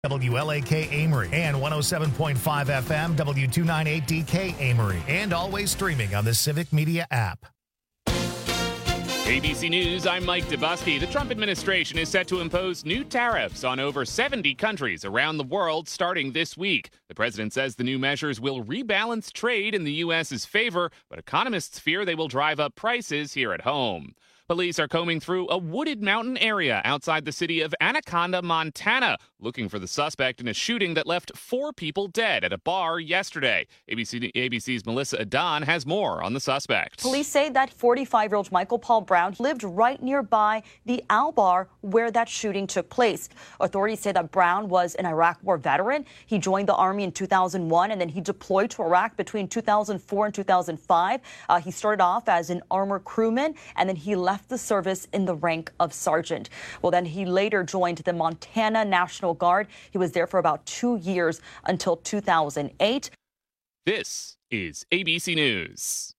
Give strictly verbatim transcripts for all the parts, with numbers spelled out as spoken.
W L A K Amory and one oh seven point five F M W two ninety-eight D K Amory, and always streaming on the Civic Media app. A B C News, I'm Mike Dubusky. The Trump administration is set to impose new tariffs on over seventy countries around the world starting this week. The president says the new measures will rebalance trade in the U S's favor, but economists fear they will drive up prices here at home. Police are combing through a wooded mountain area outside the city of Anaconda, Montana, looking for the suspect in a shooting that left four people dead at a bar yesterday. A B C, A B C's Melissa Adon has more on the suspect. Police say that forty-five-year-old Michael Paul Brown lived right nearby the Al Bar where that shooting took place. Authorities say that Brown was an Iraq War veteran. He joined the Army in two thousand one, and then he deployed to Iraq between two thousand four and two thousand five. Uh, he started off as an armor crewman, and then he left the service in the rank of sergeant. Well, then he later joined the Montana National Guard. He was there for about two years until two thousand eight. This is A B C News.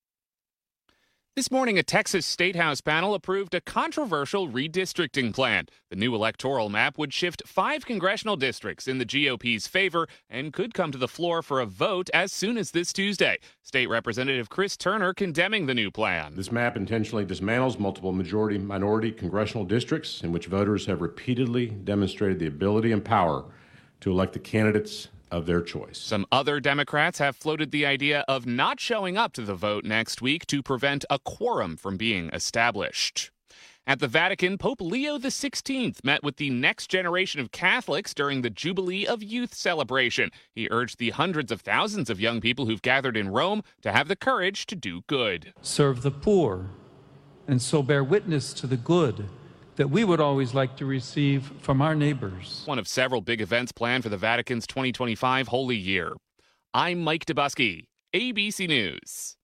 This morning, a Texas State House panel approved a controversial redistricting plan. The new electoral map would shift five congressional districts in the G O P's favor and could come to the floor for a vote as soon as this Tuesday. State Representative Chris Turner condemning the new plan. This map intentionally dismantles multiple majority-minority congressional districts in which voters have repeatedly demonstrated the ability and power to elect the candidates of their choice. Some other Democrats have floated the idea of not showing up to the vote next week to prevent a quorum from being established. At the Vatican, Pope Leo the sixteenth met with the next generation of Catholics during the Jubilee of Youth celebration. He urged the hundreds of thousands of young people who've gathered in Rome to have the courage to do good. Serve the poor, and so bear witness to the good that we would always like to receive from our neighbors. One of several big events planned for the Vatican's twenty twenty-five Holy Year. I'm Mike Dubusky, A B C News.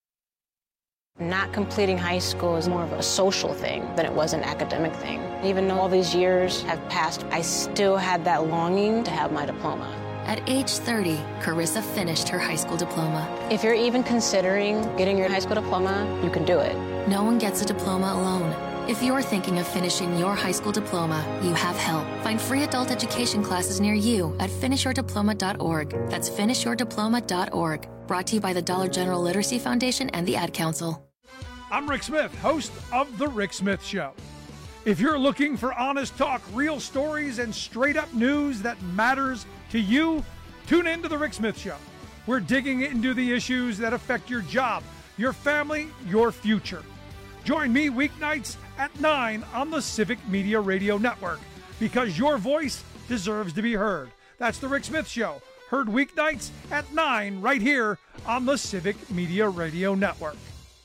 Not completing high school is more of a social thing than it was an academic thing. Even though all these years have passed, I still had that longing to have my diploma. At age thirty, Carissa finished her high school diploma. If you're even considering getting your high school diploma, you can do it. No one gets a diploma alone. If you're thinking of finishing your high school diploma, you have help. Find free adult education classes near you at finish your diploma dot org. That's finish your diploma dot org. Brought to you by the Dollar General Literacy Foundation and the Ad Council. I'm Rick Smith, host of The Rick Smith Show. If you're looking for honest talk, real stories, and straight-up news that matters to you, tune in to The Rick Smith Show. We're digging into the issues that affect your job, your family, your future. Join me weeknights at nine on the Civic Media Radio Network, because your voice deserves to be heard. That's The Rick Smith Show, heard weeknights at nine right here on the Civic Media Radio Network.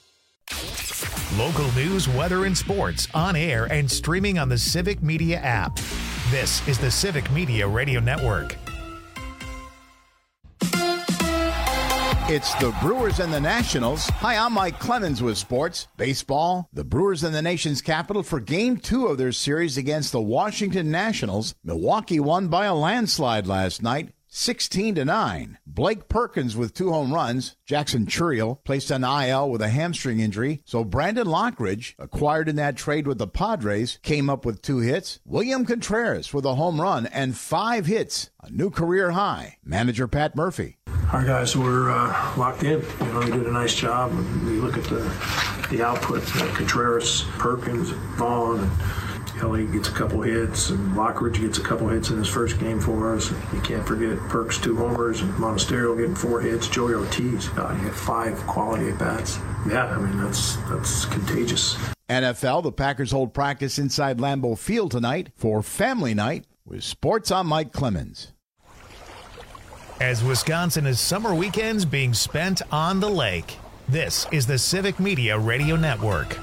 Local news, weather, and sports on air and streaming on the Civic Media app. This is the Civic Media Radio Network. It's the Brewers and the Nationals. Hi, I'm Mike Clemens with sports. Baseball, the Brewers in the nation's capital for game two of their series against the Washington Nationals. Milwaukee won by a landslide last night, sixteen to nine. Blake Perkins with two home runs. Jackson Churriel placed on I L with a hamstring injury. So Brandon Lockridge, acquired in that trade with the Padres, came up with two hits. William Contreras with a home run and five hits, a new career high. Manager Pat Murphy. Our guys were uh, locked in. You know, they did a nice job. We look at the the output. Uh, Contreras, Perkins, Vaughn, and Kelly gets a couple hits, and Lockridge gets a couple hits in his first game for us. You can't forget Perks, two homers, and Monasterio getting four hits. Joey Ortiz, uh, he had five quality at-bats. Yeah, I mean, that's that's contagious. N F L, the Packers hold practice inside Lambeau Field tonight for Family Night with Sports. I'm Mike Clemens. As Wisconsin is summer weekends being spent on the lake, this is the Civic Media Radio Network.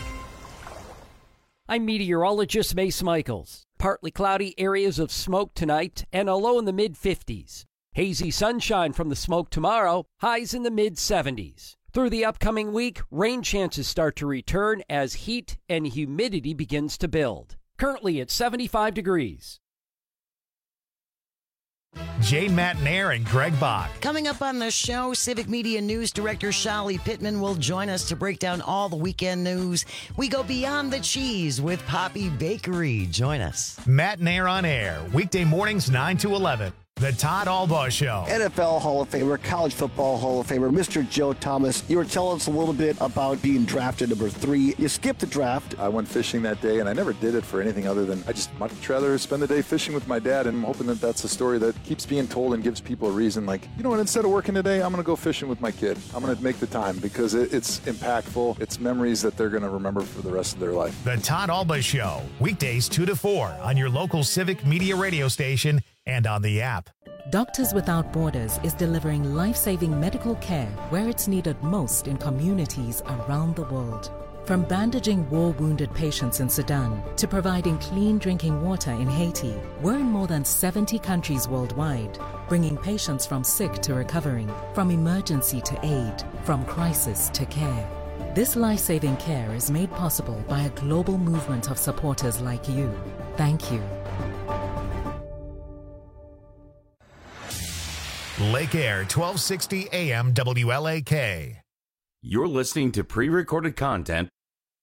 I'm meteorologist Mace Michaels. Partly cloudy areas of smoke tonight and a low in the mid fifties. Hazy sunshine from the smoke tomorrow, highs in the mid seventies. Through the upcoming week, rain chances start to return as heat and humidity begins to build. Currently at seventy-five degrees. Jane Matnair and Greg Bach. Coming up on the show, Civic Media News Director Shali Pittman will join us to break down all the weekend news. We go beyond the cheese with Poppy Bakery. Join us. Matnair on air, weekday mornings nine to eleven. The Todd Albaugh Show. N F L Hall of Famer, College Football Hall of Famer, Mister Joe Thomas. You were telling us a little bit about being drafted number three. You skipped the draft. I went fishing that day, and I never did it for anything other than I just much rather spend the day fishing with my dad, and I'm hoping that that's a story that keeps being told and gives people a reason. Like, you know what, instead of working today, I'm going to go fishing with my kid. I'm going to make the time because it, it's impactful. It's memories that they're going to remember for the rest of their life. The Todd Albaugh Show, weekdays two to four on your local Civic Media radio station and on the app. Doctors Without Borders is delivering life-saving medical care where it's needed most in communities around the world. From bandaging war-wounded patients in Sudan to providing clean drinking water in Haiti, we're in more than seventy countries worldwide, bringing patients from sick to recovering, from emergency to aid, from crisis to care. This life-saving care is made possible by a global movement of supporters like you. Thank you. Lake Air, twelve sixty A M W L A K. You're listening to pre-recorded content.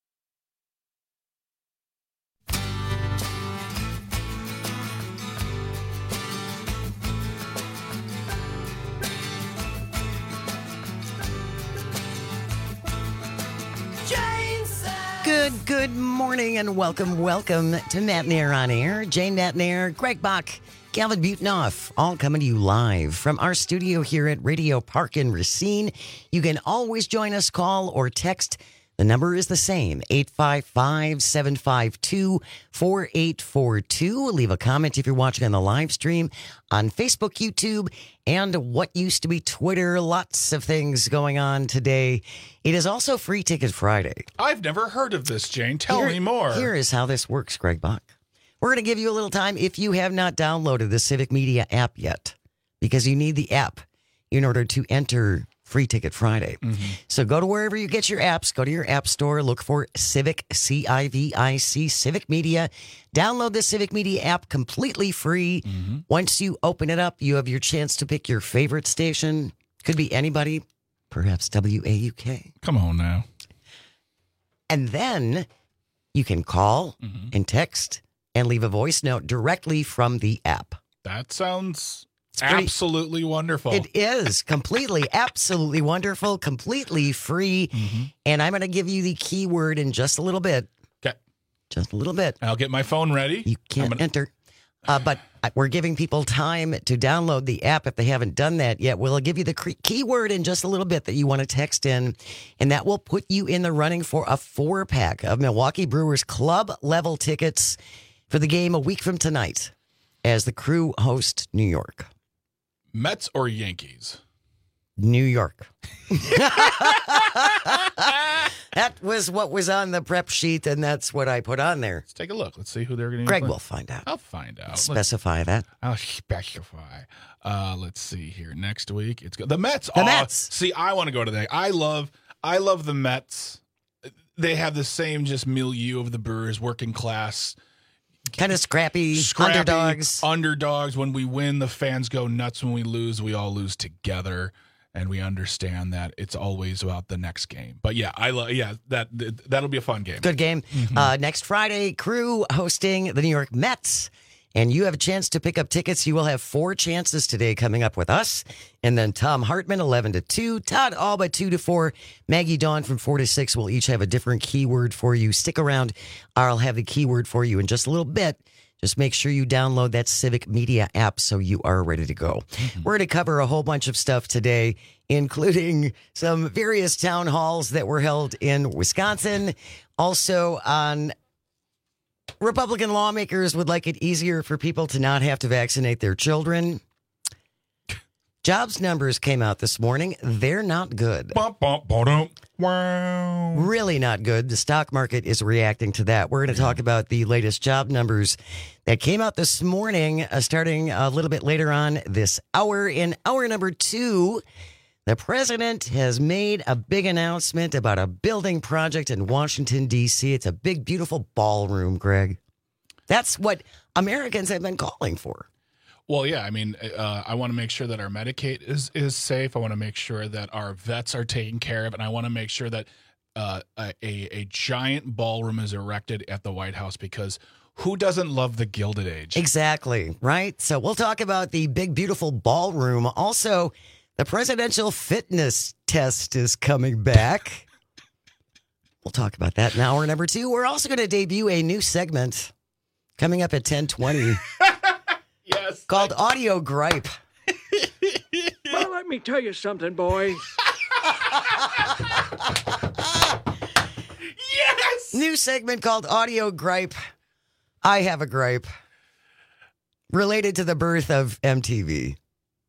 Good, good morning and welcome, welcome to Matnair on Air. Jane Matnair, Greg Bach, Calvin Butenoff, all coming to you live from our studio here at Radio Park in Racine. You can always join us, call or text. The number is the same, eight five five, seven five two, four eight four two. Leave a comment if you're watching on the live stream on Facebook, YouTube, and what used to be Twitter. Lots of things going on today. It is also Free Ticket Friday. I've never heard of this, Jane. Tell Here- me more. Here is how this works, Greg Bach. We're going to give you a little time if you have not downloaded the Civic Media app yet, because you need the app in order to enter Free Ticket Friday. Mm-hmm. So go to wherever you get your apps, go to your app store, look for Civic, C I V I C, Civic Media. Download the Civic Media app completely free. Mm-hmm. Once you open it up, you have your chance to pick your favorite station. Could be anybody, perhaps W A U K. Come on now. And then you can call mm-hmm. and text and leave a voice note directly from the app. That sounds pretty, absolutely wonderful. It is completely, absolutely wonderful, completely free. Mm-hmm. And I'm going to give you the keyword in just a little bit. Okay. Just a little bit. I'll get my phone ready. You can't gonna... enter. Uh, but we're giving people time to download the app if they haven't done that yet. We'll give you the cre- keyword in just a little bit that you want to text in, and that will put you in the running for a four-pack of Milwaukee Brewers club-level tickets for the game a week from tonight as the Crew host New York. Mets or Yankees? New York. That was what was on the prep sheet, and that's what I put on there. Let's take a look. Let's see who they're going to Greg play. will find out. I'll find out. Specify let's, that. I'll specify. Uh, let's see here. Next week, it's good. The Mets. The oh, Mets. See, I want to go to that. I love, I love the Mets. They have the same just milieu of the Brewers, working class. Kind of scrappy, scrappy underdogs. Underdogs. When we win, the fans go nuts. When we lose, we all lose together. And we understand that it's always about the next game. But yeah, I love. Yeah, that that'll be a fun game. Good game. Mm-hmm. Uh, next Friday, Crew hosting the New York Mets. And you have a chance to pick up tickets. You will have four chances today coming up with us. And then Tom Hartman, eleven to two. Todd Alba, two to four. Maggie Dawn from four to six will each have a different keyword for you. Stick around. I'll have the keyword for you in just a little bit. Just make sure you download that Civic Media app so you are ready to go. Mm-hmm. We're going to cover a whole bunch of stuff today, including some various town halls that were held in Wisconsin. Also on Republican lawmakers would like it easier for people to not have to vaccinate their children. Jobs numbers came out this morning. They're not good. Bum, bum, ba-dum. Wow. Really not good. The stock market is reacting to that. We're going to talk about the latest job numbers that came out this morning, uh, starting a little bit later on this hour. In hour number two, the president has made a big announcement about a building project in Washington, D C. It's a big, beautiful ballroom, Greg. That's what Americans have been calling for. Well, yeah, I mean, uh, I want to make sure that our Medicaid is, is safe. I want to make sure that our vets are taken care of. And I want to make sure that uh, a, a giant ballroom is erected at the White House, because who doesn't love the Gilded Age? Exactly, right? So we'll talk about the big, beautiful ballroom. Also, the presidential fitness test is coming back. We'll talk about that in hour number two. We're also going to debut a new segment coming up at ten twenty. Yes. Called Audio Gripe. Well, let me tell you something, boys. Yes! New segment called Audio Gripe. I have a gripe related to the birth of M T V.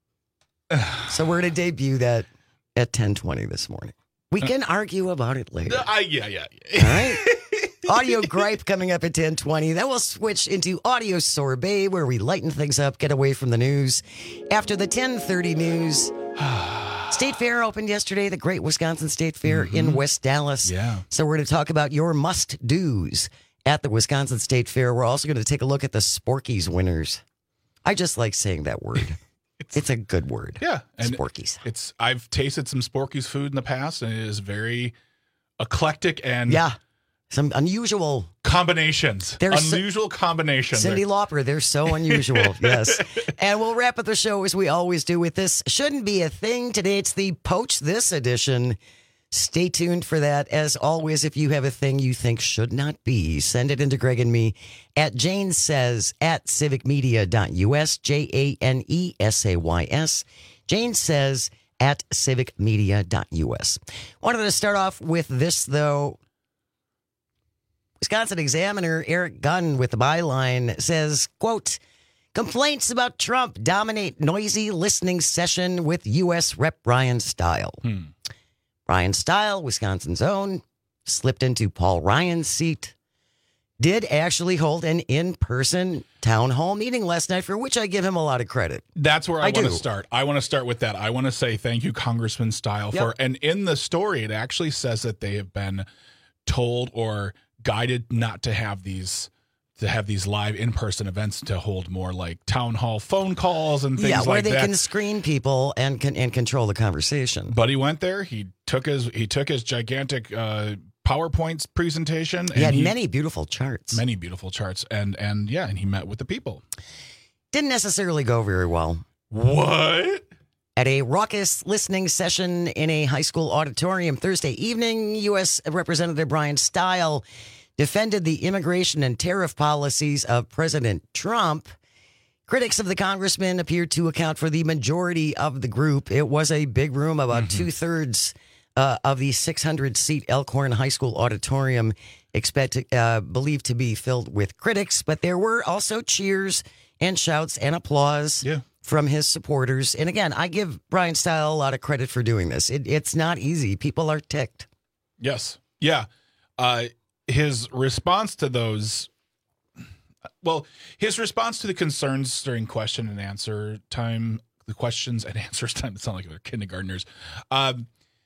So we're going to debut that at ten twenty this morning. We can argue about it later. Uh, yeah, yeah, yeah. All right. Audio Gripe coming up at ten twenty. Then we'll switch into Audio Sorbet, where we lighten things up, get away from the news. After the ten thirty news, State Fair opened yesterday, the Great Wisconsin State Fair mm-hmm. in West Dallas. Yeah. So we're going to talk about your must-dos at the Wisconsin State Fair. We're also going to take a look at the Sporkies winners. I just like saying that word. It's, it's a good word. Yeah. And Sporkies. It's I've tasted some Sporkies food in the past, and it is very eclectic and... Yeah. Some unusual combinations. There's unusual combinations. Cyndi Lauper, they're so unusual. Yes. And we'll wrap up the show as we always do with this. Shouldn't be a thing. Today it's the Poach This edition. Stay tuned for that. As always, if you have a thing you think should not be, send it into Greg and me at Jane Says at civic media dot U S, J A N E S A Y S. Jane Says at civic media dot U S. Wanted to start off with this, though. Wisconsin Examiner Eric Gunn with the byline says, quote, complaints about Trump dominate noisy listening session with U S Rep Brian Stile. Hmm. Brian Stile, Wisconsin's own, slipped into Paul Ryan's seat, did actually hold an in-person town hall meeting last night, for which I give him a lot of credit. That's where I, I want to do. start. I want to start with that. I want to say thank you, Congressman Stile, Yep. for, and in the story, it actually says that they have been told or guided not to have these to have these live in-person events, to hold more like town hall phone calls and things yeah, where like they that. can screen people and can and control the conversation. But he went there. He took his he took his gigantic uh, PowerPoint presentation. He had and he, many beautiful charts. many beautiful charts, and and yeah, and he met with the people. Didn't necessarily go very well. What? At a raucous listening session in a high school auditorium Thursday evening, U S Representative Brian Stile defended the immigration and tariff policies of President Trump. Critics of the congressman appeared to account for the majority of the group. It was a big room, about mm-hmm. two-thirds uh, of the six hundred seat Elkhorn High School auditorium, expect, uh, believed to be filled with critics, but there were also cheers and shouts and applause yeah. from his supporters. And again, I give Brian Stile a lot of credit for doing this. It, it's not easy. People are ticked. Yes. Yeah. Uh, his response to those, well, his response to the concerns during question and answer time, the questions and answers time, it sounds like they're kindergartners, um,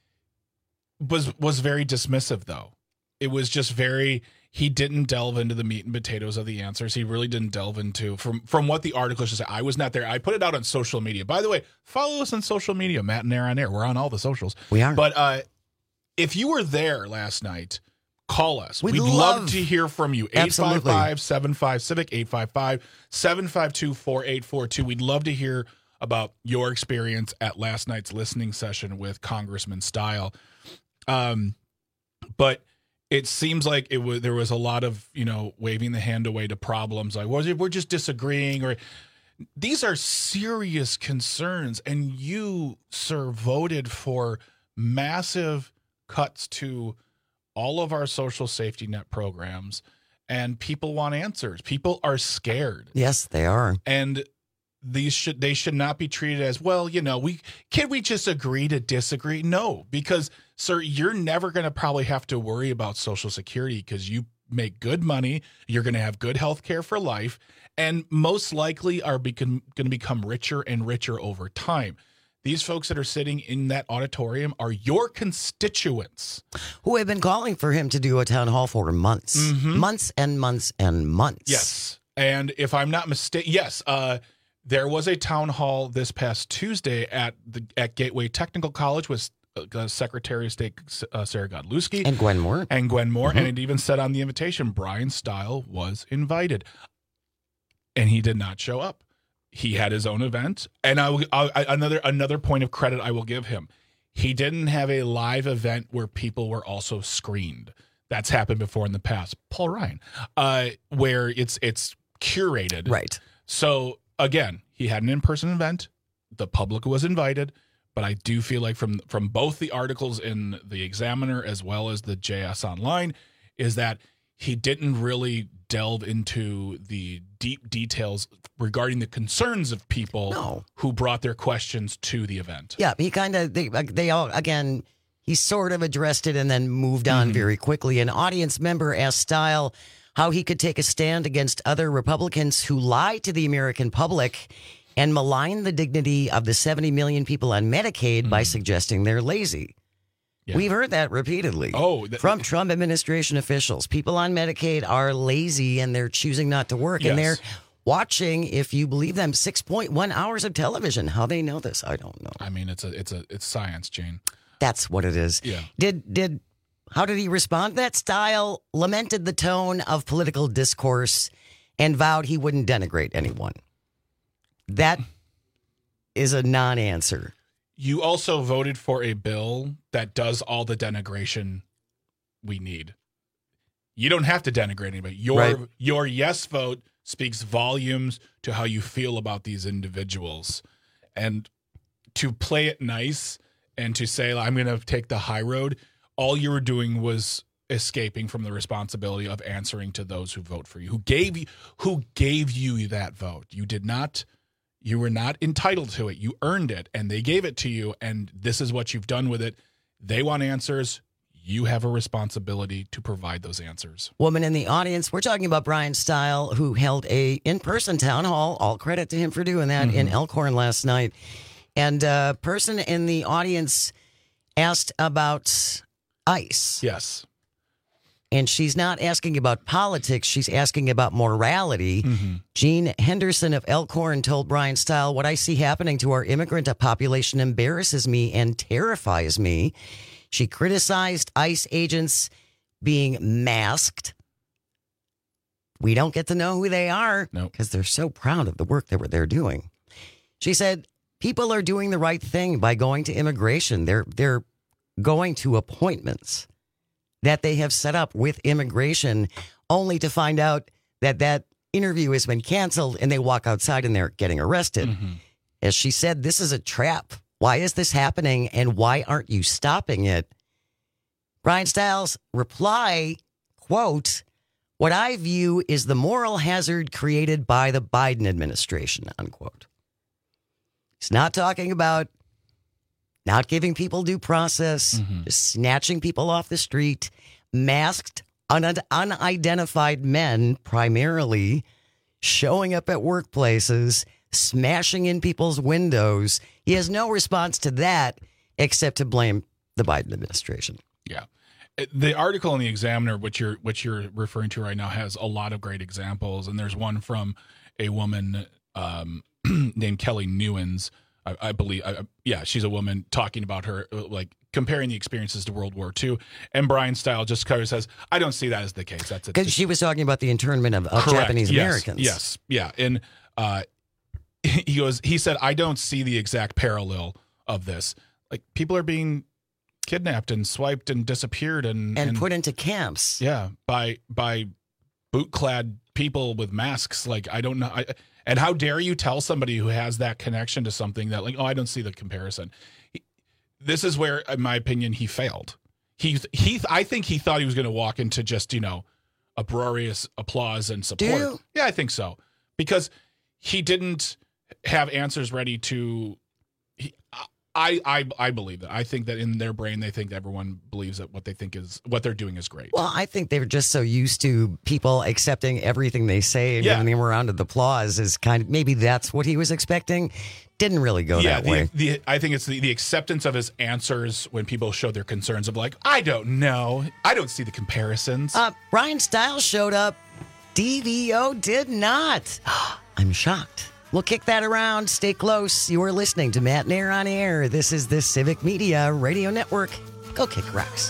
was was very dismissive, though. It was just very, he didn't delve into the meat and potatoes of the answers. He really didn't delve into, from from what the article should say. I was not there. I put it out on social media. By the way, follow us on social media, Matt and Air on Air. We're on all the socials. We are. But uh, if you were there last night, call us. We'd We'd love, love to hear from you. eight five five, seven five, civic, eight five five, seven five two, four eight four two. We'd love to hear about your experience at last night's listening session with Congressman Stile. Um, but it seems like it was there was a lot of, you know, waving the hand away to problems like, well, we're just disagreeing, or these are serious concerns. And you, sir, voted for massive cuts to all of our social safety net programs, and people want answers. People are scared. Yes, they are. And these should they should not be treated as, well, you know, we can we just agree to disagree? No, because, sir, you're never going to probably have to worry about Social Security because you make good money. You're going to have good health care for life, and most likely are become, going to become richer and richer over time. These folks that are sitting in that auditorium are your constituents. Who have been calling for him to do a town hall for months. Mm-hmm. Months and months and months. Yes. And if I'm not mistaken, yes, uh, There was a town hall this past Tuesday at the at Gateway Technical College with uh, Secretary of State uh, Sarah Godlewski. And Gwen Moore. And Gwen Moore. Mm-hmm. And it even said on the invitation, Brian Stile was invited. And he did not show up. He had his own event. And I, I, I another another point of credit I will give him. He didn't have a live event where people were also screened. That's happened before in the past. Paul Ryan, uh, where it's it's curated. Right. So, again, he had an in-person event. The public was invited. But I do feel like from, from both the articles in the Examiner as well as the J S Online is that he didn't really delve into the deep details regarding the concerns of people no. who brought their questions to the event. Yeah, he kind of, they, they all, again, he sort of addressed it and then moved on mm-hmm. very quickly. An audience member asked Stile how he could take a stand against other Republicans who lie to the American public and malign the dignity of the seventy million people on Medicaid mm-hmm. by suggesting they're lazy. Yeah. We've heard that repeatedly oh, th- from Trump administration officials. People on Medicaid are lazy and they're choosing not to work. Yes. And they're watching, if you believe them, six point one hours of television. How they know this, I don't know. I mean, it's a it's a it's science, Jane. That's what it is. Yeah. Did did how did he respond to that? Stile lamented the tone of political discourse and vowed he wouldn't denigrate anyone. That is a non-answer. You also voted for a bill that does all the denigration we need. You don't have to denigrate anybody. Your right. your yes vote speaks volumes to how you feel about these individuals. And to play it nice and to say, I'm going to take the high road, all you were doing was escaping from the responsibility of answering to those who vote for you, who gave you, who gave you that vote. You did not, you were not entitled to it. You earned it, and they gave it to you, and this is what you've done with it. They want answers. You have a responsibility to provide those answers. Woman in the audience, we're talking about Brian Stile, who held a in-person town hall. All credit to him for doing that mm-hmm. in Elkhorn last night. And a person in the audience asked about ICE. Yes. And she's not asking about politics. She's asking about morality. Mm-hmm. Jean Henderson of Elkhorn told Brian Stile, what I see happening to our immigrant population embarrasses me and terrifies me. She criticized ICE agents being masked. We don't get to know who they are because nope. they're so proud of the work that they're doing. She said, people are doing the right thing by going to immigration. They're they're going to appointments that they have set up with immigration only to find out that that interview has been canceled and they walk outside and they're getting arrested. Mm-hmm. As she said, this is a trap. Why is this happening and why aren't you stopping it? Brian Stile's reply, quote, what I view is the moral hazard created by the Biden administration, unquote. He's not talking about not giving people due process, mm-hmm. just snatching people off the street, masked, un- unidentified men primarily, showing up at workplaces, smashing in people's windows. He has no response to that except to blame the Biden administration. Yeah. The article in the Examiner, which you're which you're referring to right now, has a lot of great examples. And there's one from a woman um, named Kelly Newens, I, I believe. I, yeah, she's a woman talking about her, like comparing the experiences to World War Two. And Brian Stile just kind of says, I don't see that as the case. That's because she was talking about the internment of, of Japanese yes, Americans. Yes. Yeah. And uh, he goes, he said, I don't see the exact parallel of this. Like people are being kidnapped and swiped and disappeared and, and, and put into camps. Yeah. By, by boot-clad people with masks. Like, I don't know. I, and how dare you tell somebody who has that connection to something that like, oh, I don't see the comparison. He, this is where, in my opinion, he failed. He, he, I think he thought he was going to walk into just, you know, uproarious applause and support. Do you? Yeah, I think so. Because he didn't have answers ready to, he, I, I I believe that. I think that in their brain, they think everyone believes that what they think is, what they're doing is great. Well, I think they're just so used to people accepting everything they say and yeah. giving them a round of applause is kind of, maybe that's what he was expecting. Didn't really go yeah, that the, way. The, I think it's the, the acceptance of his answers when people show their concerns of like, I don't know. I don't see the comparisons. Uh, Brian Stile showed up. D V O did not. I'm shocked. We'll kick that around. Stay close. You are listening to Matt Nair on Air. This is the Civic Media Radio Network. Go kick rocks.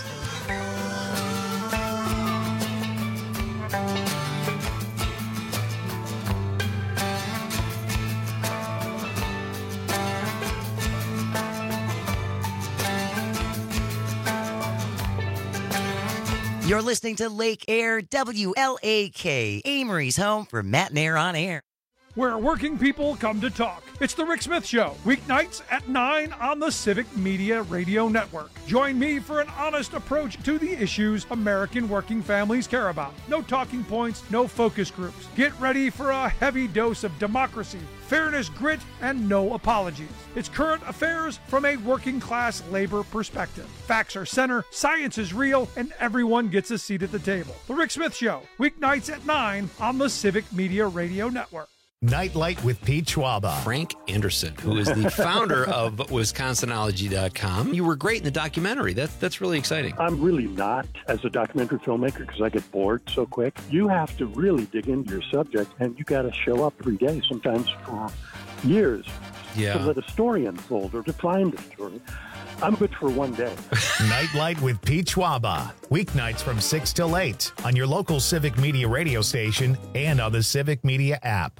You're listening to Lake Air, W L A K, Amory's home for Matt Nair on Air. Where working people come to talk. It's the Rick Smith Show, weeknights at nine on the Civic Media Radio Network. Join me for an honest approach to the issues American working families care about. No talking points, no focus groups. Get ready for a heavy dose of democracy, fairness, grit, and no apologies. It's current affairs from a working class labor perspective. Facts are center, science is real, and everyone gets a seat at the table. The Rick Smith Show, weeknights at nine on the Civic Media Radio Network. Nightlight with Pete Schwaba. Frank Anderson, who is the founder of Wisconsinology dot com. You were great in the documentary. That's that's really exciting. I'm really not as a documentary filmmaker because I get bored so quick. You have to really dig into your subject, and you got to show up every day, sometimes for years, yeah. to let a story unfold or to find a story. I'm good for one day. Nightlight with Pete Schwaba. Weeknights from six till eight on your local Civic Media radio station and on the Civic Media app.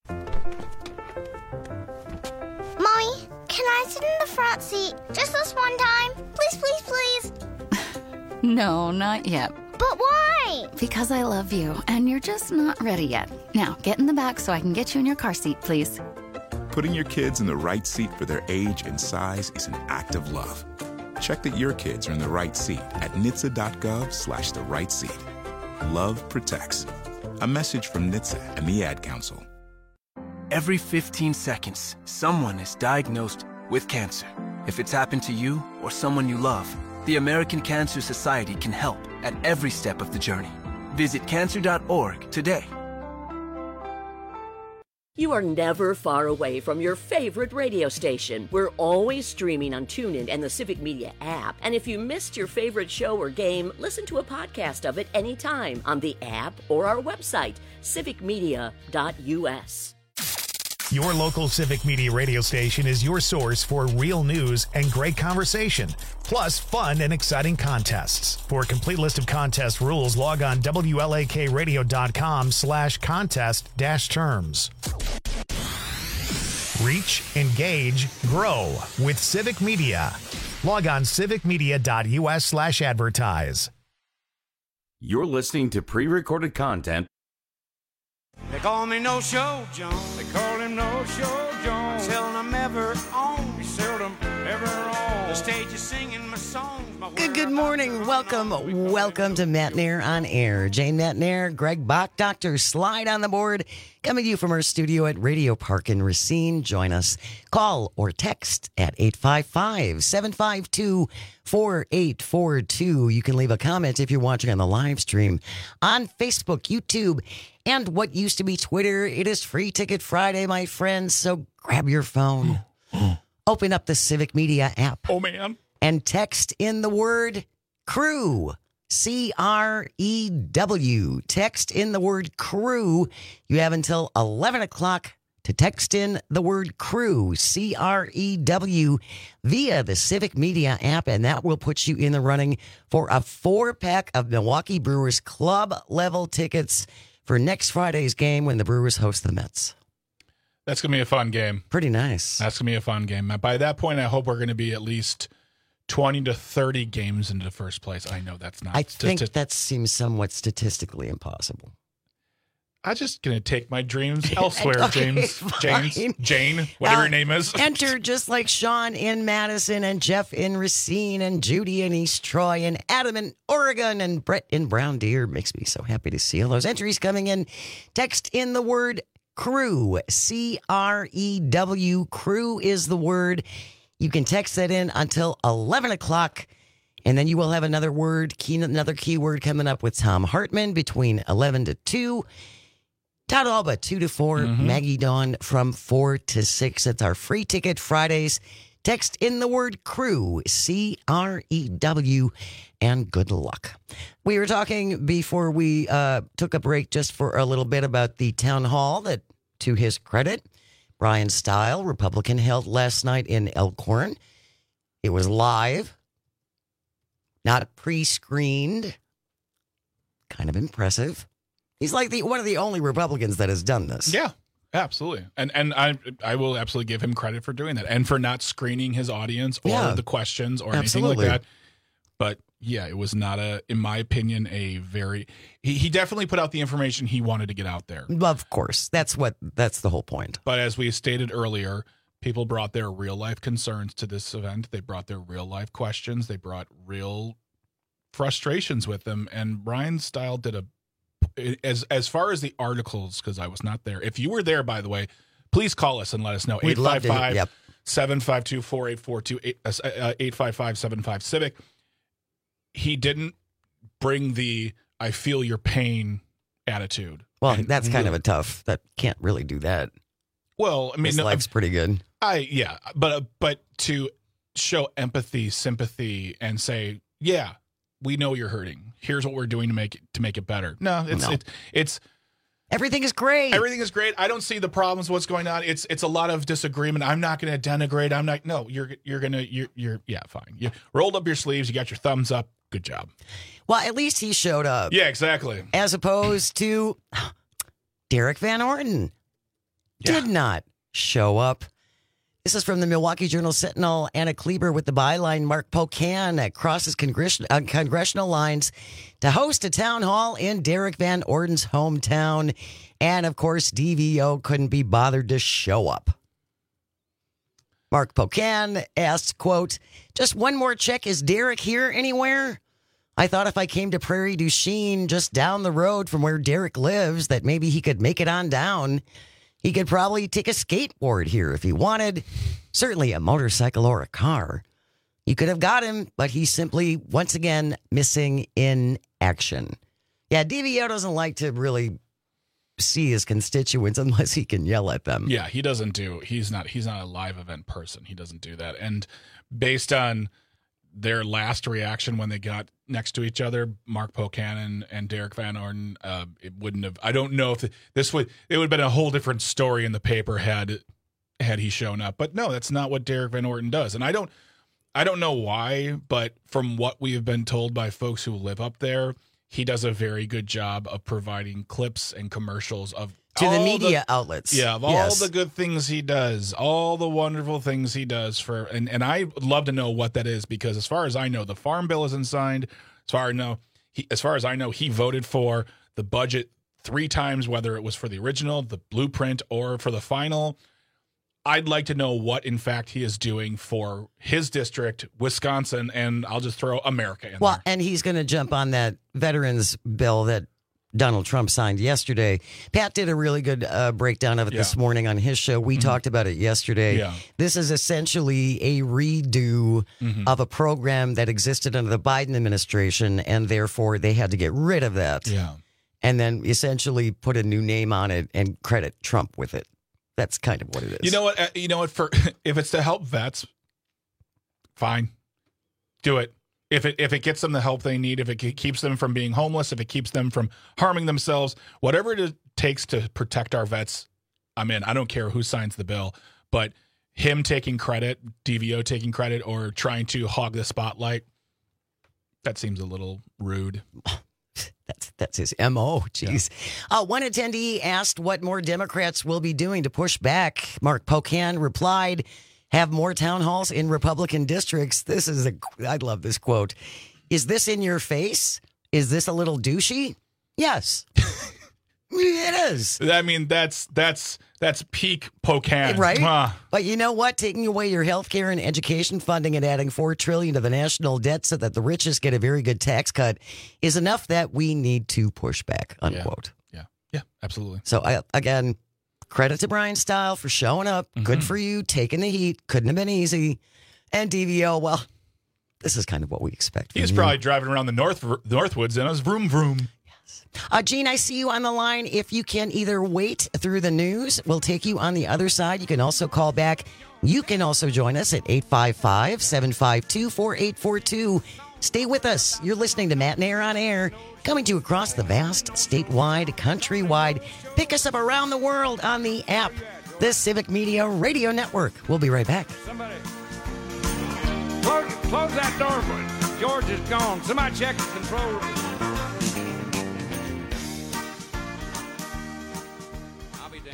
Mommy, can I sit in the front seat just this one time? Please, please, please. No, not yet. But why? Because I love you, and you're just not ready yet. Now, get in the back so I can get you in your car seat, please. Putting your kids in the right seat for their age and size is an act of love. Check that your kids are in the right seat at N H T S A dot gov slash the right seat. Love protects. A message from N H T S A and the Ad Council. Every fifteen seconds, someone is diagnosed with cancer. If it's happened to you or someone you love, the American Cancer Society can help at every step of the journey. Visit cancer dot org today. You are never far away from your favorite radio station. We're always streaming on TuneIn and the Civic Media app. And if you missed your favorite show or game, listen to a podcast of it anytime on the app or our website, civic media dot U S. Your local Civic Media radio station is your source for real news and great conversation, plus fun and exciting contests. For a complete list of contest rules, log on W L A K radio dot com slash contest dash terms. Reach, engage, grow with Civic Media. Log on civic media dot U S slash advertise. You're listening to pre-recorded content. They call me No Show Jones. They call him No Show Jones. Seldom ever on. Seldom ever on. The stage is singing my songs. My Good, good morning. Welcome, welcome to Matt Nair on Air. Jane Matt Nair, Greg Bach, Doctor Slide on the board. Coming to you from our studio at Radio Park in Racine. Join us. Call or text at eight five five, seven five two, four eight four two. You can leave a comment if you're watching on the live stream on Facebook, YouTube, and what used to be Twitter. It is Free Ticket Friday, my friends, so grab your phone. Open up the Civic Media app. Oh, man. And text in the word crew. C R E W. Text in the word crew. You have until eleven o'clock to text in the word crew, C R E W, via the Civic Media app, and that will put you in the running for a four-pack of Milwaukee Brewers club-level tickets for next Friday's game when the Brewers host the Mets. That's going to be a fun game. Pretty nice. That's going to be a fun game. By that point, I hope we're going to be at least twenty to thirty games into the first place. I know that's not. I think stati- that seems somewhat statistically impossible. I'm just going to take my dreams elsewhere, okay, James. James. Jane, whatever uh, your name is. Enter just like Sean in Madison and Jeff in Racine and Judy in East Troy and Adam in Oregon and Brett in Brown Deer. Makes me so happy to see all those entries coming in. Text in the word crew, C R E W. Crew is the word. You can text that in until eleven o'clock, and then you will have another word, key, another keyword coming up with Tom Hartman between eleven to two. Todd Alba, two to four. Mm-hmm. Maggie Dawn from four to six. That's our Free Ticket Fridays. Text in the word crew, C R E W, and good luck. We were talking before we uh, took a break just for a little bit about the town hall that, to his credit, Brian Style, Republican, held last night in Elkhorn. It was live, not pre-screened. Kind of impressive. He's like the one of the only Republicans that has done this. Yeah, absolutely. And and I I will absolutely give him credit for doing that and for not screening his audience or Yeah. the questions or Absolutely. anything like that. But yeah, it was not a, in my opinion, a very. He, he definitely put out the information he wanted to get out there. Of course, that's what that's the whole point. But as we stated earlier, people brought their real life concerns to this event. They brought their real life questions. They brought real frustrations with them. And Brian Style did a. As as far as the articles, because I was not there. If you were there, by the way, please call us and let us know. We'd love to. Yep. seven five two, four eight four two, eight five five, seven five Civic. He didn't bring the I feel your pain attitude. Well, And that's kind really- of a tough. That can't really do that. Well, I mean, His no, life's pretty good. I yeah, but uh, but to show empathy, sympathy, and say, yeah, we know you're hurting. Here's what we're doing to make it to make it better. No, it's No. It, it's Everything is great. everything is great. I don't see the problems. What's going on? It's it's a lot of disagreement. I'm not going to denigrate. I'm not. No, you're you're gonna you're you're yeah, fine. You rolled up your sleeves. You got your thumbs up. Good job. Well, at least he showed up. Yeah, exactly. As opposed to Derek Van Orden did not show up. This is from the Milwaukee Journal Sentinel. Anna Kleber with the byline, Mark Pocan crosses congress- uh, congressional lines to host a town hall in Derek Van Orden's hometown. And, of course, D V O couldn't be bothered to show up. Mark Pocan asked, quote, just one more check. Is Derek here anywhere? I thought if I came to Prairie du Chien, just down the road from where Derek lives, that maybe he could make it on down. He could probably take a skateboard here if he wanted. Certainly a motorcycle or a car. You could have got him, but he's simply, once again, missing in action. Yeah, D V O doesn't like to really see his constituents unless he can yell at them. Yeah, he doesn't do. He's not. He's not a live event person. He doesn't do that. And based on their last reaction when they got next to each other, Mark Pocan and, and Derek Van Orden, uh, it wouldn't have. I don't know if the, this would. It would have been a whole different story in the paper had had he shown up. But no, that's not what Derek Van Orden does. And I don't. I don't know why, but from what we've been told by folks who live up there, he does a very good job of providing clips and commercials of To the all media outlets. Yeah, of all Yes. the good things he does, all the wonderful things he does for, and, and I would love to know what that is, because as far as I know, the farm bill isn't signed. As far as I know, he, as far as I know, he voted for the budget three times, whether it was for the original, the blueprint, or for the final. I'd like to know what, in fact, he is doing for his district, Wisconsin, and I'll just throw America in Well, there. and he's going to jump on that veterans bill that Donald Trump signed yesterday. Pat did a really good uh, breakdown of it Yeah. this morning on his show. We talked about it yesterday. Yeah. This is essentially a redo Mhm. of a program that existed under the Biden administration, and therefore they had to get rid of that. Yeah. And then essentially put a new name on it and credit Trump with it. That's kind of what it is. You know what? uh, You know what? For if it's to help vets, fine, do it. If it if it gets them the help they need, if it ke- keeps them from being homeless, if it keeps them from harming themselves, whatever it takes to protect our vets, I'm in. I don't care who signs the bill, but him taking credit, D V O taking credit, or trying to hog the spotlight, that seems a little rude. That's that's his M O. Jeez. Uh, one attendee asked what more Democrats will be doing to push back. Mark Pocan replied, have more town halls in Republican districts. This is a, I love this quote. Is this in your face? Is this a little douchey? Yes. It is. I mean, that's that's that's peak Pocan, Right? Ah. But you know what? Taking away your health care and education funding and adding four trillion dollars to the national debt so that the richest get a very good tax cut is enough that we need to push back, unquote. Yeah, yeah, absolutely. So, I, again, credit to Brian Style for showing up. Mm-hmm. Good for you. Taking the heat. Couldn't have been easy. And D V O, well, this is kind of what we expect. He was from you. probably driving around the north Northwoods in his vroom vroom. Uh, Gene, I see you on the line. If you can either wait through the news, we'll take you on the other side. You can also call back. You can also join us at eight five five, seven five two, four eight four two. Stay with us. You're listening to Matt and Air on Air, coming to you across the vast, statewide, countrywide. Pick us up around the world on the app. the Civic Media Radio Network. We'll be right back. Somebody, close, close that door. George is gone. Somebody check the controls. I'll be damned.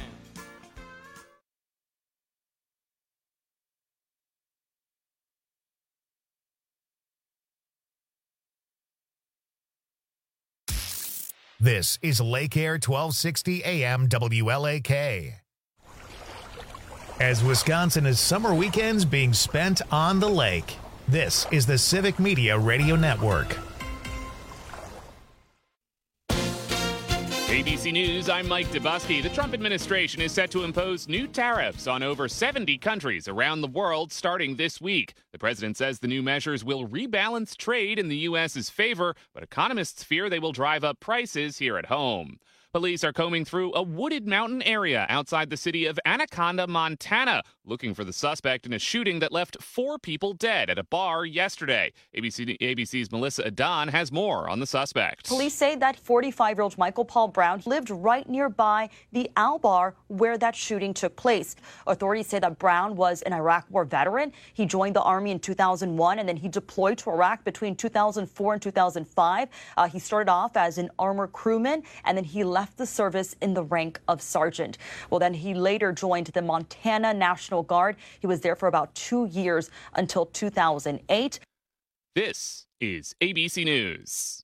This is Lake Air twelve sixty A M W L A K. As Wisconsin is summer weekends being spent on the lake, this is the Civic Media Radio Network. A B C News, I'm Mike Dubusky. The Trump administration is set to impose new tariffs on over seventy countries around the world starting this week. The president says the new measures will rebalance trade in the U S's favor, but economists fear they will drive up prices here at home. Police are combing through a wooded mountain area outside the city of Anaconda, Montana, looking for the suspect in a shooting that left four people dead at a bar yesterday. A B C, A B C's Melissa Adon has more on the suspect. Police say that forty-five-year-old Michael Paul Brown lived right nearby the Al Bar where that shooting took place. Authorities say that Brown was an Iraq War veteran. He joined the Army in two thousand one, and then he deployed to Iraq between two thousand four and two thousand five. Uh, he started off as an armor crewman, and then he left the service in the rank of sergeant. Well, then he later joined the Montana National Guard. He was there for about two years until two thousand eight. This is A B C News.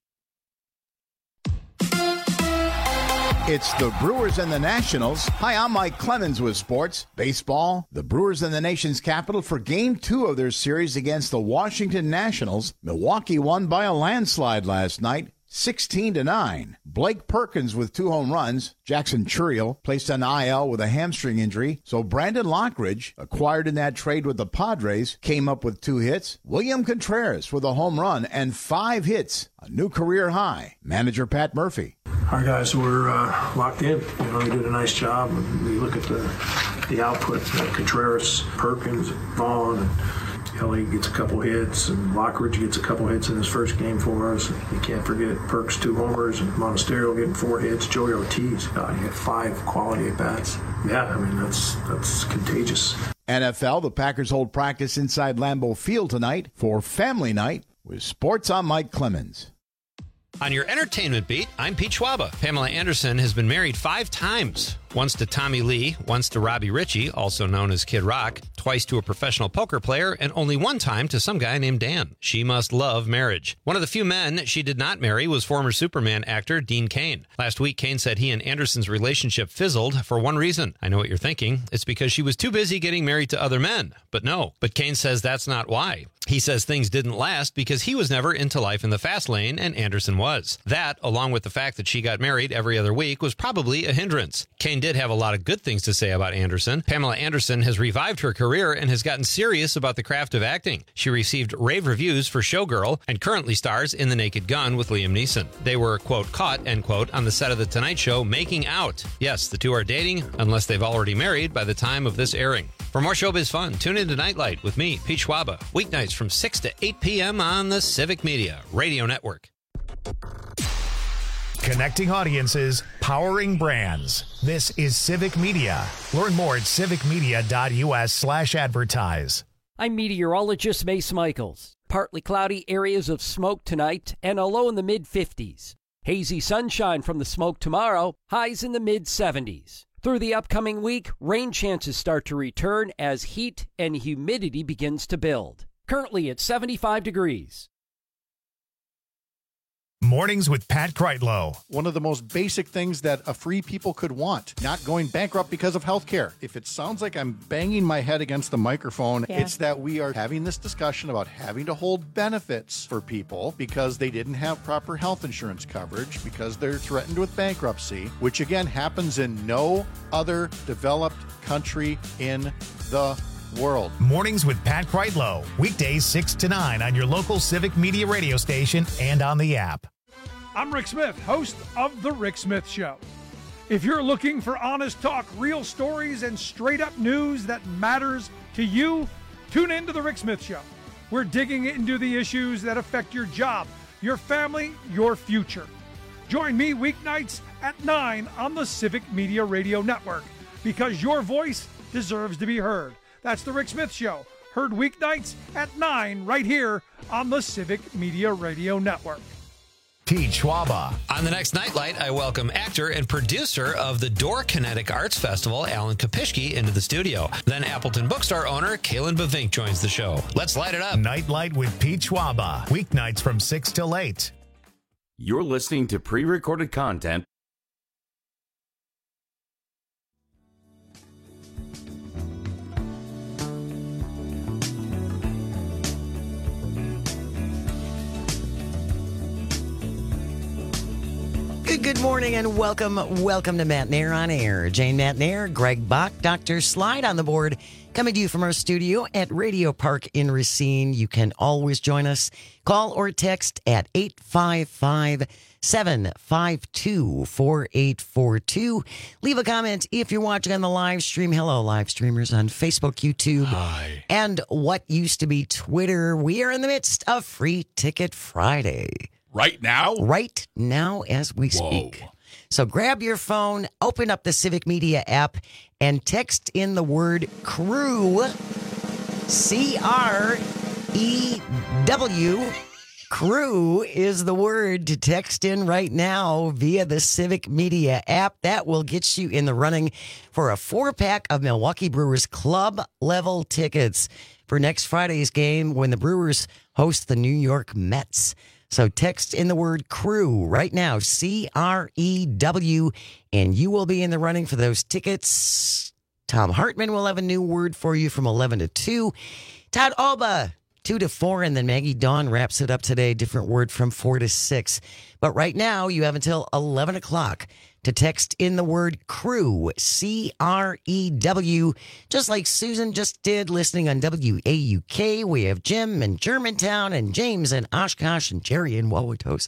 It's the Brewers and the Nationals. Hi, I'm Mike Clemens with sports. Baseball. The Brewers and the nation's capital for game two of their series against the Washington Nationals. Milwaukee won by a landslide last night, sixteen to nine. Blake Perkins with two home runs. Jackson Churriel placed on I L with a hamstring injury. So Brandon Lockridge, acquired in that trade with the Padres, came up with two hits. William Contreras with a home run and five hits, a new career high. Manager Pat Murphy. Our guys were uh, locked in. You know, they did a nice job. We look at the the output. Uh, Contreras, Perkins, Vaughn, and Kelly gets a couple hits, and Lockridge gets a couple hits in his first game for us. You can't forget Perks, two homers, and Monasterio getting four hits. Joey Ortiz, uh, he had five quality at-bats. Yeah, I mean, that's that's contagious. N F L, the Packers hold practice inside Lambeau Field tonight for Family Night with Sports. I'm Mike Clemens. On your entertainment beat, I'm Pete Schwaba. Pamela Anderson has been married five times. Once to Tommy Lee, once to Robbie Ritchie, also known as Kid Rock, twice to a professional poker player, and only one time to some guy named Dan. She must love marriage. One of the few men she did not marry was former Superman actor Dean Cain. Last week, Cain said he and Anderson's relationship fizzled for one reason. I know what you're thinking. It's because she was too busy getting married to other men. But no. But Cain says that's not why. He says things didn't last because he was never into life in the fast lane and Anderson was. That, along with the fact that she got married every other week, was probably a hindrance. Cain did have a lot of good things to say about Anderson. Pamela Anderson has revived her career and has gotten serious about the craft of acting. She received rave reviews for Showgirl and currently stars in The Naked Gun with Liam Neeson. They were, quote, caught, end quote, on the set of The Tonight Show making out. Yes, the two are dating, unless they've already married by the time of this airing. For more showbiz fun, tune in to Nightlight with me, Pete Schwaba, weeknights from six to eight p.m. on the Civic Media Radio Network. Connecting audiences, powering brands. This is Civic Media. Learn more at civicmedia.us slash advertise. I'm meteorologist Mace Michaels. Partly cloudy areas of smoke tonight and a low in the mid fifties. Hazy sunshine from the smoke tomorrow, highs in the mid seventies. Through the upcoming week, rain chances start to return as heat and humidity begins to build. Currently at seventy-five degrees. Mornings with Pat Kreitlow. One of the most basic things that a free people could want, not going bankrupt because of health care. If it sounds like I'm banging my head against the microphone, yeah. It's that we are having this discussion about having to hold benefits for people because they didn't have proper health insurance coverage, because they're threatened with bankruptcy, which again happens in no other developed country in the world. Mornings with Pat Kreitlow. Weekdays six to nine on your local Civic Media radio station and on the app. I'm Rick Smith, host of The Rick Smith Show. If you're looking for honest talk, real stories, and straight-up news that matters to you, tune in to The Rick Smith Show. We're digging into the issues that affect your job, your family, your future. Join me weeknights at nine on the Civic Media Radio Network. because your voice deserves to be heard. That's The Rick Smith Show, heard weeknights at nine right here on the Civic Media Radio Network. Pete Schwaba. On the next Nightlight, I welcome actor and producer of the Door Kinetic Arts Festival, Alan Kopishki, into the studio. Then Appleton Bookstore owner Kalen Bavink joins the show. Let's light it up. Nightlight with Pete Schwaba. Weeknights from six till eight. You're listening to pre-recorded content. Good, good morning and welcome, welcome to Matt Nair on Air. Jane Matt Nair, Greg Bach, Doctor Slide on the board, coming to you from our studio at Radio Park in Racine. You can always join us. Call or text at eight five five, seven five two, four eight four two. Leave a comment if you're watching on the live stream. Hello, live streamers on Facebook, YouTube, Hi. and what used to be Twitter. We are in the midst of Free Ticket Friday. Right now? Right now as we speak. Whoa. So grab your phone, open up the Civic Media app, and text in the word CREW, C R E W. CREW is the word to text in right now via the Civic Media app. That will get you in the running for a four-pack of Milwaukee Brewers club-level tickets for next Friday's game when the Brewers host the New York Mets. So text in the word CREW right now, C R E W, and you will be in the running for those tickets. Tom Hartman will have a new word for you from eleven to two. Todd Alba, two to four, and then Maggie Dawn wraps it up today. Different word from four to six. But right now, you have until eleven o'clock to text in the word CREW, C R E W, just like Susan just did listening on W A U K. We have Jim in Germantown and James in Oshkosh and Jerry in Wauwatosa.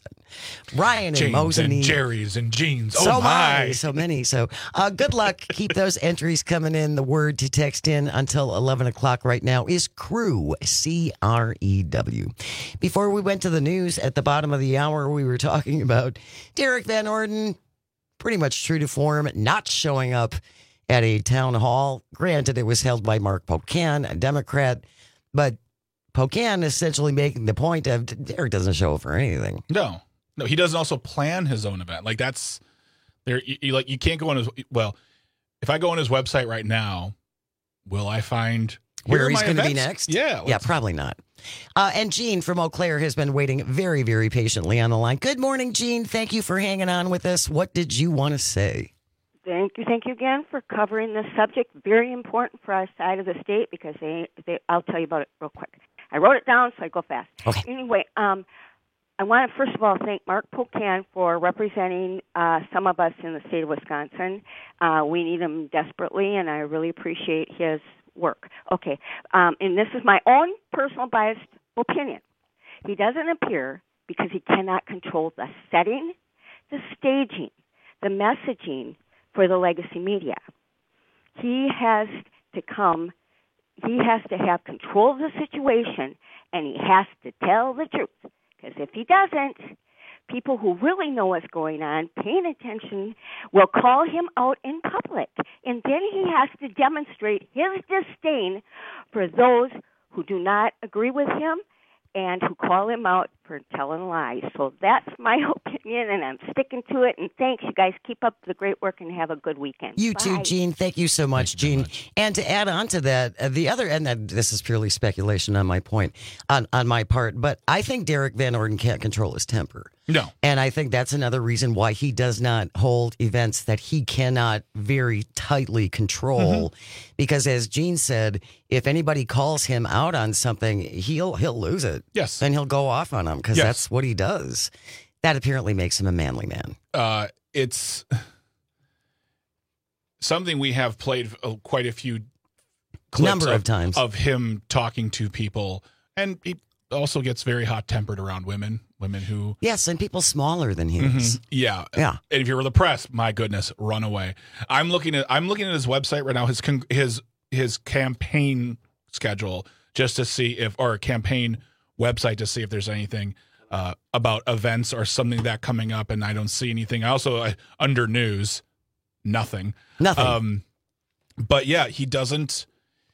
Ryan in James Mosinee. and Jerry's and Jeans. Oh, so my. many, so many. So uh, good luck. Keep those entries coming in. The word to text in until eleven o'clock right now is CREW, C R E W. Before we went to the news at the bottom of the hour, we were talking about Derek Van Orden, pretty much true to form, not showing up at a town hall. Granted, it was held by Mark Pocan, a Democrat, but Pocan essentially making the point of Derek doesn't show up for anything. No, no, he doesn't also plan his own event. Like that's there. You, you like you can't go on his. Well, if I go on his website right now, will I find where he's going to be next? Yeah, yeah, probably not. Uh, and Jean from Eau Claire has been waiting very, very patiently on the line. Good morning, Jean. Thank you for hanging on with us. What did you want to say? Thank you. Thank you again for covering this subject. Very important for our side of the state because they, they I'll tell you about it real quick. I wrote it down, so I go fast. Okay. Anyway, um, I want to first of all thank Mark Pocan for representing uh, some of us in the state of Wisconsin. Uh, we need him desperately, and I really appreciate his work. Okay, um, and this is my own personal biased opinion. He doesn't appear because he cannot control the setting, the staging, the messaging for the legacy media. He has to come, he has to have control of the situation, and he has to tell the truth. Because if he doesn't, people who really know what's going on, paying attention, will call him out in public. And then he has to demonstrate his disdain for those who do not agree with him and who call him out for telling lies. So that's my opinion, and I'm sticking to it. And thanks, you guys. Keep up the great work and have a good weekend. You Bye. too, Jean. Thank you so much, Jean. And to add on to that, uh, the other, and that, this is purely speculation on my point, on, on my part, but I think Derek Van Orden can't control his temper. No. And I think that's another reason why he does not hold events that he cannot very tightly control. Mm-hmm. Because as Gene said, if anybody calls him out on something, he'll he'll lose it. Yes. And he'll go off on them because yes. that's what he does. That apparently makes him a manly man. Uh, it's something we have played quite a few clips number of, of times of him talking to people, and he also gets very hot-tempered around women. Women who yes, and people smaller than he is. Mm-hmm. Yeah, yeah. And if you were the press, my goodness, run away. I'm looking at I'm looking at his website right now, his his his campaign schedule, just to see if or campaign website to see if there's anything uh, about events or something that coming up, and I don't see anything. I also uh, under news, nothing, nothing. Um, but yeah, he doesn't.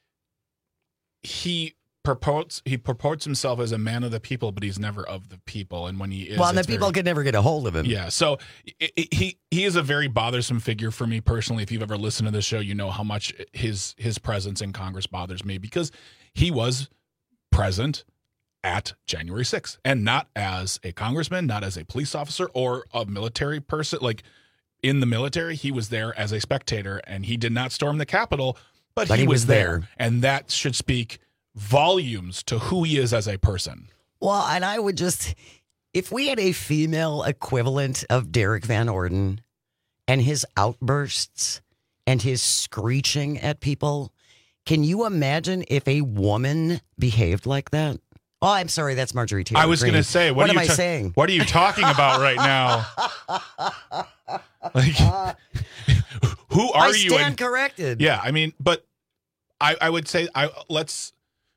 He purports he purports himself as a man of the people, but he's never of the people. And when he is, well, and the people very, could never get a hold of him. Yeah, so it, it, he he is a very bothersome figure for me personally. If you've ever listened to the show, you know how much his his presence in Congress bothers me, because he was present at January sixth, and not as a congressman, not as a police officer or a military person. Like in the military, he was there as a spectator, and he did not storm the Capitol, but, but he, he was, was there. there, and that should speak volumes to who he is as a person. Well, and I would just, if we had a female equivalent of Derek Van Orden and his outbursts and his screeching at people, can you imagine if a woman behaved like that? Oh, I'm sorry, that's Marjorie Taylor I was going to say, what, what are am you I ta- saying? What are you talking about right now? Like, who are I you? I stand and, corrected. Yeah, I mean, but I, I would say, I let's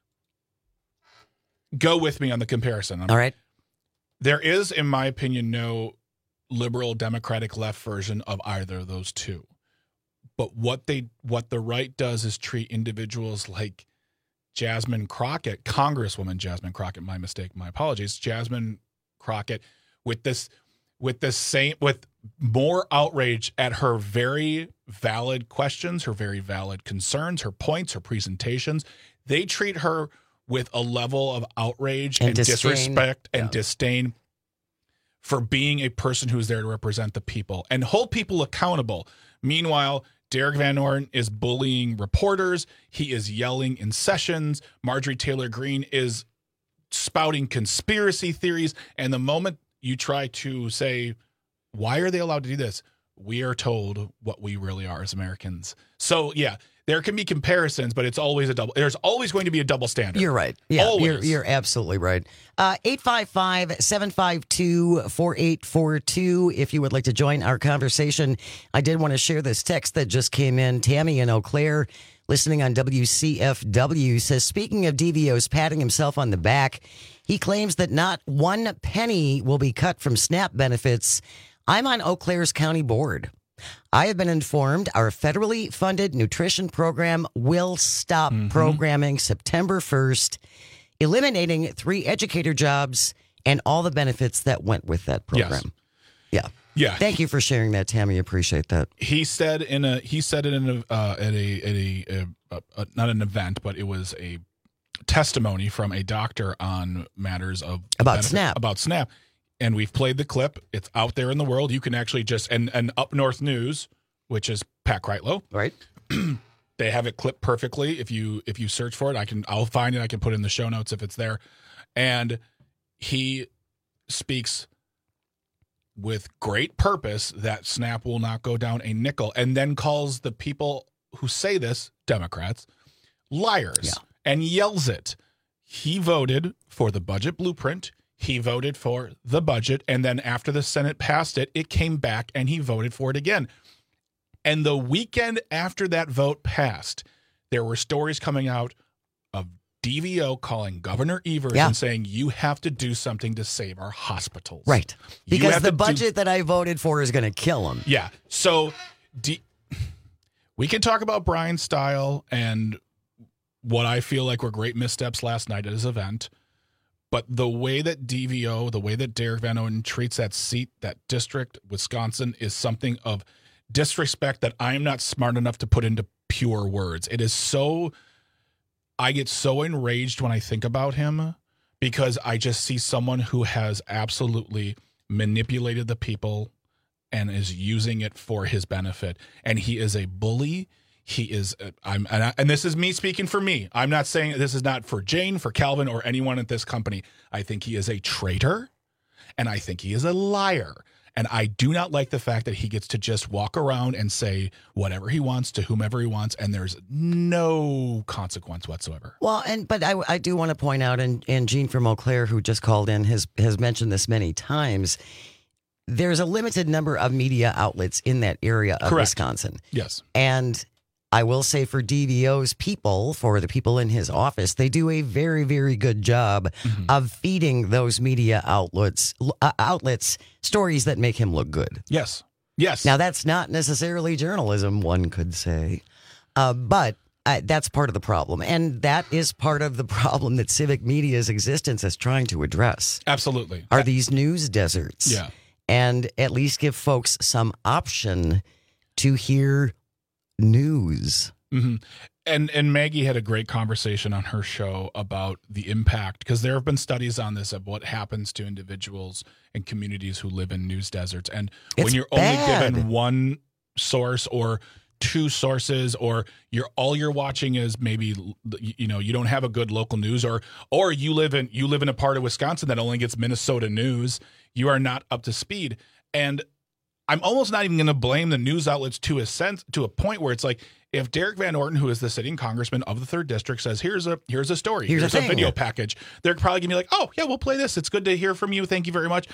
go with me on the comparison. All right. There is, in my opinion, no liberal, democratic, left version of either of those two. But what they, what the right does is treat individuals like Jasmine Crockett, Congresswoman Jasmine Crockett, my mistake, my apologies, Jasmine Crockett, with this, with this same, with more outrage at her very valid questions, her very valid concerns, her points, her presentations. They treat her with a level of outrage and, and disrespect and yeah. disdain for being a person who's there to represent the people and hold people accountable. Meanwhile, Derek Van Orden is bullying reporters. He is yelling in sessions. Marjorie Taylor Greene is spouting conspiracy theories. And the moment you try to say, why are they allowed to do this? We are told what we really are as Americans. So, yeah, there can be comparisons, but it's always a double. There's always going to be a double standard. You're right. Yeah, always. You're, you're absolutely right. Uh, eight five five, seven five two, four eight four two. If you would like to join our conversation, I did want to share this text that just came in. Tammy in Eau Claire, listening on W C F W, says, speaking of D V Os patting himself on the back, he claims that not one penny will be cut from SNAP benefits. I'm on Eau Claire's county board. I have been informed our federally funded nutrition program will stop mm-hmm. programming September first, eliminating three educator jobs and all the benefits that went with that program. Yes. Yeah. Yeah. Thank you for sharing that, Tammy. Appreciate that. He said in a he said it in a uh, at a at a, a, a, a not an event, but it was a testimony from a doctor on matters of about benefit, SNAP. About SNAP. And we've played the clip. It's out there in the world. You can actually just, and, and Up North News, which is Pat Kreitlow. Right. They have it clipped perfectly. If you if you search for it, I can I'll find it. I can put it in the show notes if it's there. And he speaks with great purpose that SNAP will not go down a nickel, and then calls the people who say this, Democrats, liars, yeah. and yells it. He voted for the budget blueprint. He voted for the budget, and then after the Senate passed it, it came back, and he voted for it again. And the weekend after that vote passed, there were stories coming out of D V O calling Governor Evers yeah. and saying, you have to do something to save our hospitals. Right. Because the budget do- that I voted for is going to kill them. Yeah. So D- we can talk about Brian's style and what I feel like were great missteps last night at his event. But the way that D V O, the way that Derek Van Orden treats that seat, that district, Wisconsin, is something of disrespect that I am not smart enough to put into pure words. It is so, I get so enraged when I think about him because I just see someone who has absolutely manipulated the people and is using it for his benefit. And he is a bully. He is, I'm, and, I, and this is me speaking for me. I'm not saying this is not for Jane, for Calvin, or anyone at this company. I think he is a traitor, and I think he is a liar. And I do not like the fact that he gets to just walk around and say whatever he wants to whomever he wants, and there's no consequence whatsoever. Well, and but I, I do want to point out, and, and Gene from Eau Claire, who just called in, has has mentioned this many times. There's a limited number of media outlets in that area of Correct. Wisconsin. Yes. And I will say for D V O's people, for the people in his office, they do a very, very good job mm-hmm. of feeding those media outlets uh, outlets stories that make him look good. Yes. Yes. Now, that's not necessarily journalism, one could say. Uh, but uh, that's part of the problem. And that is part of the problem that civic media's existence is trying to address. Absolutely. Are these news deserts. Yeah. And at least give folks some option to hear news. Mm-hmm. And and Maggie had a great conversation on her show about the impact, because there have been studies on this of what happens to individuals and communities who live in news deserts. And It's when you're bad. only given one source or two sources, or you're all you're watching is maybe, you know, you don't have a good local news, or or you live in you live in a part of Wisconsin that only gets Minnesota news, you are not up to speed. And I'm almost not even going to blame the news outlets to a sense, to a point where it's like, if Derek Van Orton, who is the sitting congressman of the third district, says, here's a here's a story, Here's here's, a a, thing. video package, they're probably going to be like, oh, yeah, we'll play this. It's good to hear from you. Thank you very much.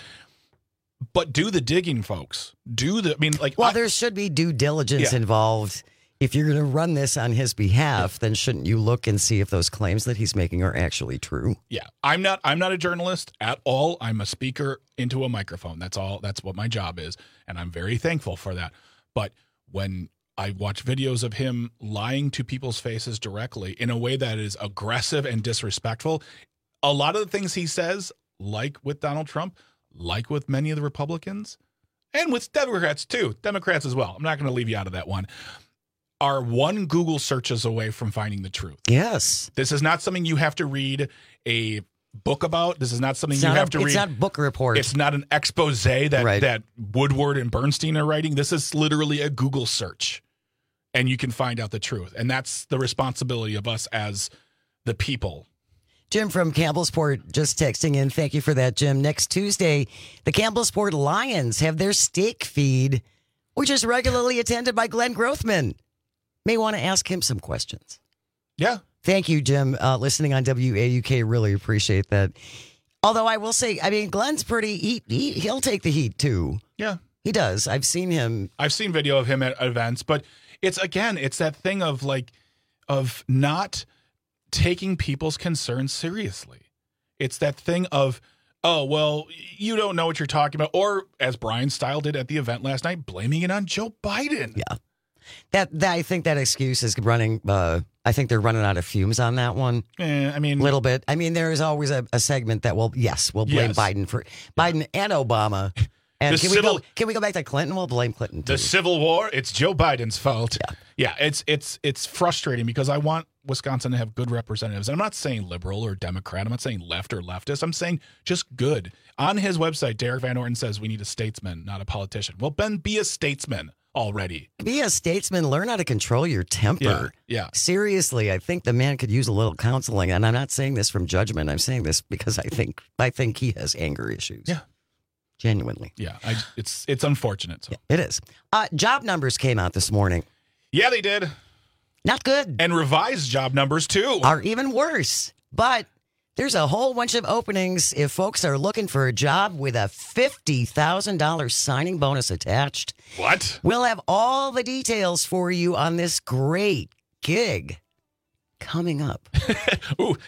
But do the digging, folks. Do the, I mean, like. Well, I, there should be due diligence Yeah. involved. If you're going to run this on his behalf, then shouldn't you look and see if those claims that he's making are actually true? Yeah, I'm not. I'm not a journalist at all. I'm a speaker into a microphone. That's all. That's what my job is, and I'm very thankful for that. But when I watch videos of him lying to people's faces directly in a way that is aggressive and disrespectful, a lot of the things he says, like with Donald Trump, like with many of the Republicans, and with Democrats too, Democrats as well. I'm not going to leave you out of that one. Are one Google searches away from finding the truth. Yes. This is not something you have to read a book about. This is not something It's you not have a- to read. it's not book report. It's not an expose that, Right. that Woodward and Bernstein are writing. This is literally a Google search, and you can find out the truth. And that's the responsibility of us as the people. Jim from Campbellsport just texting in. Thank you for that, Jim. Next Tuesday, the Campbellsport Lions have their steak feed, which is regularly attended by Glenn Grothman. May want to ask him some questions. Yeah. Thank you, Jim. Uh, listening on W A U K, really appreciate that. Although I will say, I mean, Glenn's pretty, he, he, he'll take the heat too. Yeah. He does. I've seen him. I've seen video of him at events, but it's, again, it's that thing of like, of not taking people's concerns seriously. It's that thing of, oh, well, you don't know what you're talking about. Or as Brian Style did at the event last night, blaming it on Joe Biden. Yeah. That, that I think that excuse is running. Uh, I think they're running out of fumes on that one. Eh, I mean, a little bit. I mean, there is always a, a segment that will, yes, we'll blame Yes. Biden for Biden and Obama. And The can civil- we go? Can we go back to Clinton? We'll blame Clinton too. The Civil War, it's Joe Biden's fault. Yeah. Yeah, it's it's it's frustrating because I want Wisconsin to have good representatives. And I'm not saying liberal or Democrat. I'm not saying left or leftist. I'm saying just good. On his website, Derek Van Orton says we need a statesman, not a politician. Well, Ben, be a statesman already. Be a statesman. Learn how to control your temper. Yeah, yeah. Seriously, I think the man could use a little counseling. And I'm not saying this from judgment. I'm saying this because I think I think he has anger issues. Yeah. Genuinely. Yeah, I, it's it's unfortunate. So. It is. Uh, job numbers came out this morning. Yeah, they did. Not good. And revised job numbers, too. Are even worse. But there's a whole bunch of openings if folks are looking for a job with a fifty thousand dollars signing bonus attached. What? We'll have all the details for you on this great gig coming up. Ooh.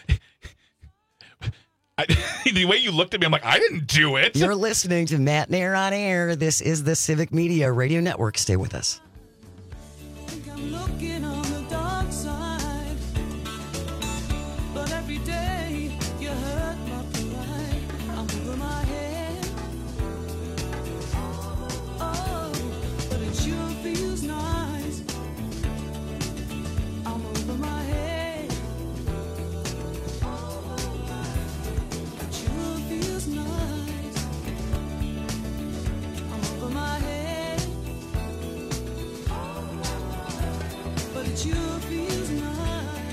I, the way you looked at me, I'm like, I didn't do it. You're listening to Matt Nair on Air. This is the Civic Media Radio Network. Stay with us. I'm looking on the dark side, but every day you hurt my pride. I'm over my head. Oh, but it sure feels nice. I'm over my head. It sure feels nice. I'm over my head. But it sure feels nice.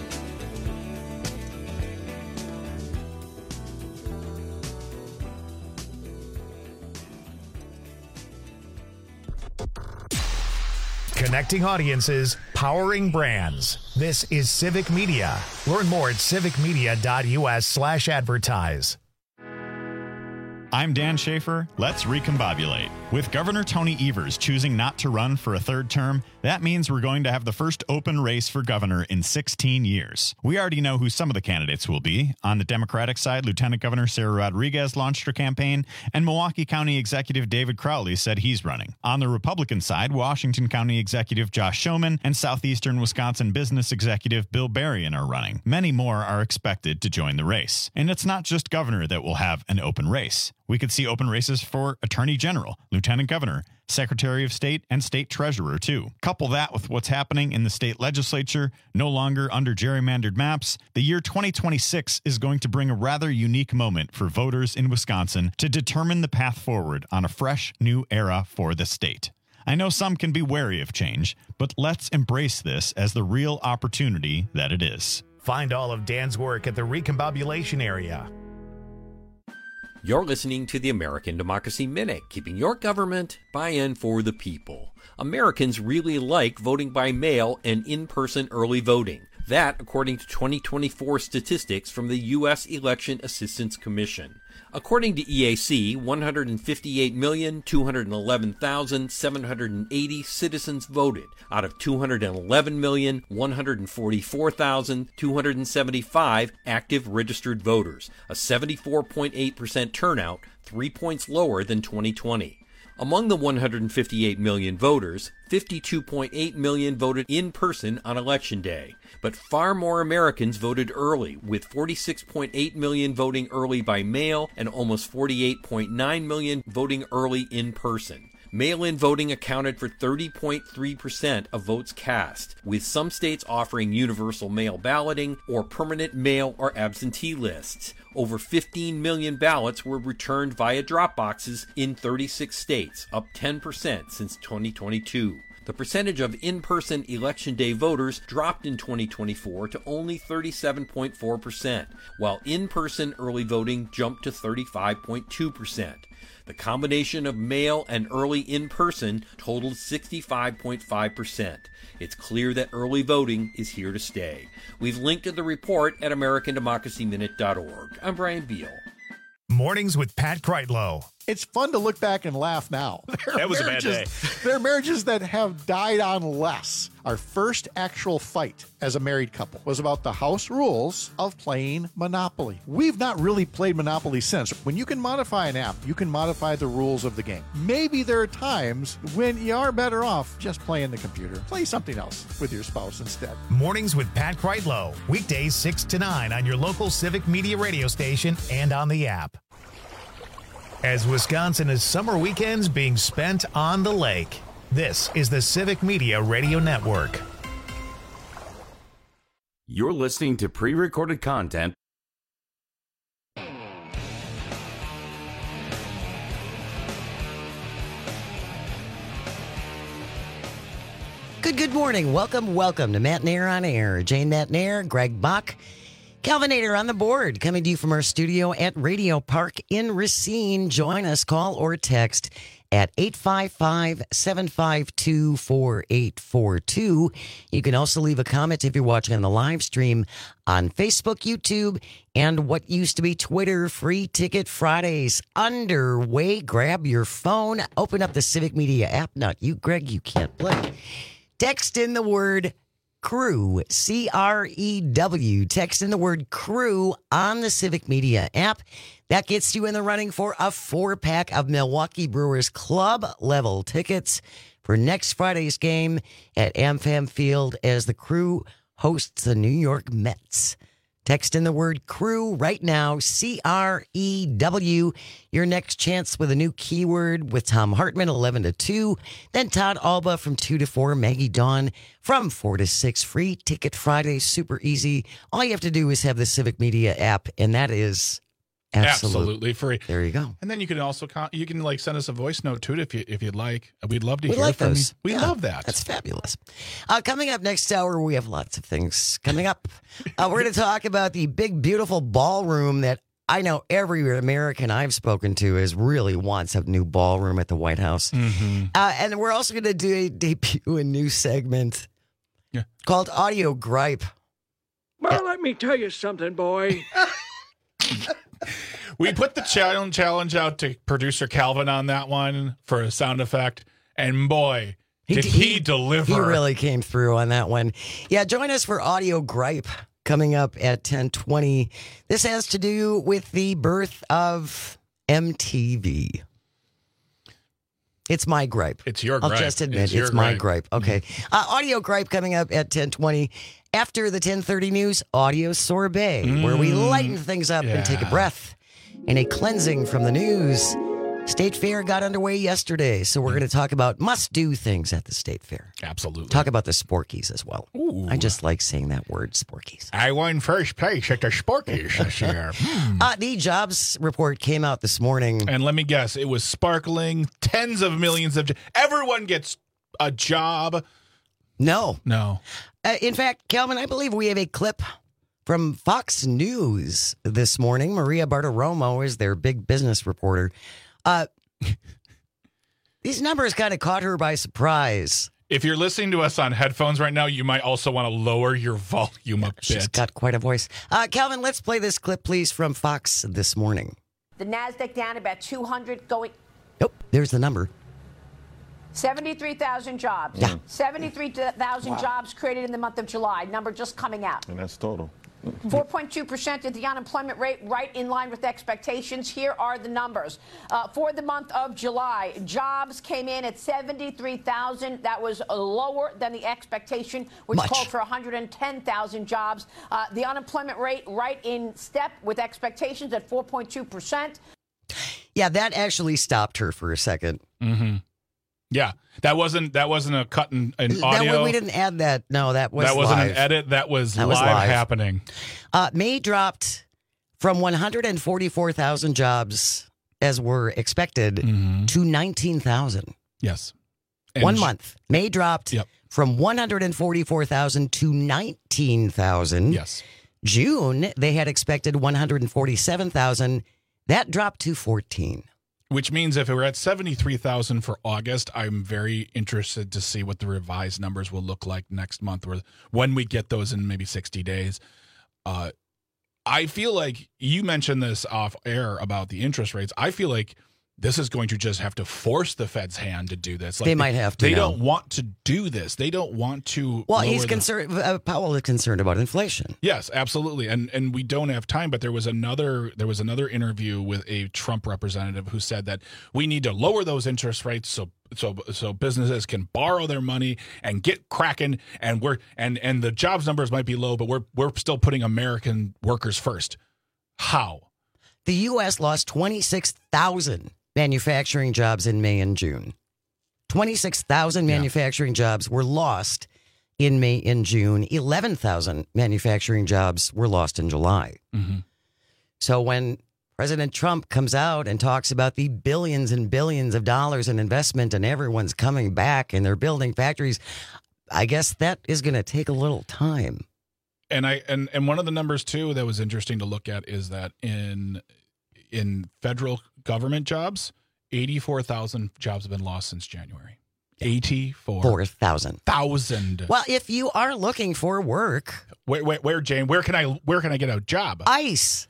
Connecting audiences, powering brands. This is Civic Media. Learn more at civicmedia.us slash advertise. I'm Dan Schaefer. Let's recombobulate. With Governor Tony Evers choosing not to run for a third term, That means we're going to have the first open race for governor in sixteen years. We already know who some of the candidates will be. On the Democratic side, Lieutenant Governor Sarah Rodriguez launched her campaign, and Milwaukee County Executive David Crowley said he's running. On the Republican side, Washington County Executive Josh Schoeman and Southeastern Wisconsin Business Executive Bill Berrien are running. Many more are expected to join the race. And it's not just governor that will have an open race. We could see open races for Attorney General, Lieutenant Governor, Secretary of State, and State Treasurer, too. Couple that with what's happening in the state legislature, no longer under gerrymandered maps, the year twenty twenty-six is going to bring a rather unique moment for voters in Wisconsin to determine the path forward on a fresh, new era for the state. I know some can be wary of change, but let's embrace this as the real opportunity that it is. Find all of Dan's work at the Recombobulation area. You're listening to the American Democracy Minute, keeping your government by and for the people. Americans really like voting by mail and in-person early voting. That, according to twenty twenty-four statistics from the U S Election Assistance Commission. According to E A C, one hundred fifty-eight million, two hundred eleven thousand, seven hundred eighty citizens voted out of two hundred eleven million, one hundred forty-four thousand, two hundred seventy-five active registered voters, a seventy-four point eight percent turnout, three points lower than twenty twenty. Among the one hundred fifty-eight million voters, fifty-two point eight million voted in person on Election Day. But far more Americans voted early, with forty-six point eight million voting early by mail and almost forty-eight point nine million voting early in person. Mail-in voting accounted for thirty point three percent of votes cast, with some states offering universal mail balloting or permanent mail or absentee lists. Over fifteen million ballots were returned via drop boxes in thirty-six states, up ten percent since twenty twenty-two. The percentage of in-person Election Day voters dropped in twenty twenty-four to only thirty-seven point four percent, while in-person early voting jumped to thirty-five point two percent. The combination of mail and early in-person totaled sixty-five point five percent. It's clear that early voting is here to stay. We've linked to the report at American Democracy Minute dot org. I'm Brian Beal. Mornings with Pat Kreitlow. It's fun to look back and laugh now. That was a bad day. There are marriages that have died on less. Our first actual fight as a married couple was about the house rules of playing Monopoly. We've not really played Monopoly since. When you can modify an app, you can modify the rules of the game. Maybe there are times when you are better off just playing the computer. Play something else with your spouse instead. Mornings with Pat Kreitlow. Weekdays six to nine on your local Civic Media radio station and on the app. As Wisconsin is summer weekends being spent on the lake, this is the Civic Media Radio Network. You're listening to pre-recorded content. Good, good morning. Welcome, welcome to Matt Nair on Air. Jane Matt Nair, Greg Bach, Calvinator on the board, coming to you from our studio at Radio Park in Racine. Join us, call or text at eight five five, seven five two, four eight four two. You can also leave a comment if you're watching on the live stream on Facebook, YouTube, and what used to be Twitter. Free Ticket Fridays underway. Grab your phone, open up the Civic Media app. Not you, Greg, you can't play. Text in the word CREW, C R E W. Text in the word CREW on the Civic Media app. That gets you in the running for a four-pack of Milwaukee Brewers club-level tickets for next Friday's game at AmFam Field as the Crew hosts the New York Mets. Text in the word CREW right now, C R E W. Your next chance with a new keyword with Tom Hartman, eleven to two. Then Todd Alba from two to four. Maggie Dawn from four to six. Free Ticket Friday, super easy. All you have to do is have the Civic Media app, and that is absolute. absolutely free. There you go. And then you can also con- you can like send us a voice note too if you if you'd like. We'd love to we hear like from those. you. We yeah, love that. That's fabulous. Uh, coming up next hour, we have lots of things coming up. Uh, we're going to talk about the big, beautiful ballroom that I know every American I've spoken to is really wants a new ballroom at the White House. Mm-hmm. Uh, and we're also going to do a debut a new segment yeah. called Audio Gripe. Well, let me tell you something, boy. We put the challenge challenge out to producer Calvin on that one for a sound effect, and boy, Did he, he deliver? He really came through on that one. Yeah, join us for Audio Gripe coming up at ten twenty. This has to do with the birth of M T V. It's my gripe. It's your gripe. I'll just admit it's, it's my gripe. Okay. Uh, audio Gripe coming up at ten twenty. After the ten thirty news, Audio Sorbet, mm, where we lighten things up yeah. and take a breath and a cleansing from the news. State Fair got underway yesterday, so we're going to talk about must-do things at the State Fair. Absolutely. Talk about the Sporkies as well. Ooh. I just like saying that word, Sporkies. I won first place at the Sporkies this year. Hmm. Uh, the jobs report came out this morning. And let me guess, it was sparkling, tens of millions of jobs. Everyone gets a job. No. No. Uh, in fact, Calvin, I believe we have a clip from Fox News this morning. Maria Bartiromo is their big business reporter. Uh, these numbers kind of caught her by surprise. If you're listening to us on headphones right now, you might also want to lower your volume a bit. She's got quite a voice. Uh, Calvin, let's play this clip, please, from Fox this morning. The NASDAQ down about two hundred going. Nope, there's the number. seventy-three thousand jobs. Yeah. seventy-three thousand wow. jobs created in the month of July. Number just coming out. And that's total. four point two percent is the unemployment rate, right in line with expectations. Here are the numbers. Uh, for the month of July, jobs came in at seventy-three thousand. That was lower than the expectation, which Much. called for one hundred ten thousand jobs. Uh, the unemployment rate right in step with expectations at four point two percent. Yeah, that actually stopped her for a second. Mm-hmm. Yeah, that wasn't that wasn't a cut in, in audio. That, we didn't add that. No, that was that wasn't live. an edit. That was, that live, was live happening. Uh, May dropped from one hundred forty-four thousand jobs, as were expected, mm-hmm. to nineteen thousand. Yes, and one month. May dropped yep. from one hundred forty-four thousand to nineteen thousand. Yes. June, they had expected one hundred forty-seven thousand. That dropped to fourteen. Which means if we're at seventy-three thousand for August, I'm very interested to see what the revised numbers will look like next month or when we get those in maybe sixty days. Uh, I feel like you mentioned this off air about the interest rates. I feel like this is going to just have to force the Fed's hand to do this. Like they might have to. They now. don't want to do this. They don't want to. Well, he's the, concerned. Uh, Powell is concerned about inflation. Yes, absolutely, and and we don't have time. But there was another there was another interview with a Trump representative who said that we need to lower those interest rates so so so businesses can borrow their money and get cracking. And we're and and the jobs numbers might be low, but we're we're still putting American workers first. How? The U S lost twenty-six thousand. manufacturing jobs in May and June. twenty-six thousand manufacturing yeah. jobs were lost in May and June. eleven thousand manufacturing jobs were lost in July. Mm-hmm. So when President Trump comes out and talks about the billions and billions of dollars in investment and everyone's coming back and they're building factories, I guess that is going to take a little time. And I and, and one of the numbers, too, that was interesting to look at is that in in federal government jobs, eighty-four thousand jobs have been lost since January. eighty-four thousand. Thousand. Well, if you are looking for work, where, where, where, Jane? Where can I? Where can I get a job? ICE,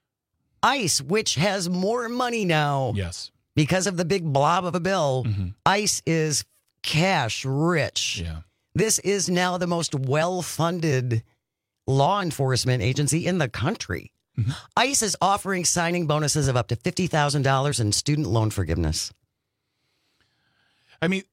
ICE, which has more money now. Yes, because of the big blob of a bill. Mm-hmm. ICE is cash rich. Yeah, this is now the most well-funded law enforcement agency in the country. Mm-hmm. ICE is offering signing bonuses of up to fifty thousand dollars in student loan forgiveness. I mean,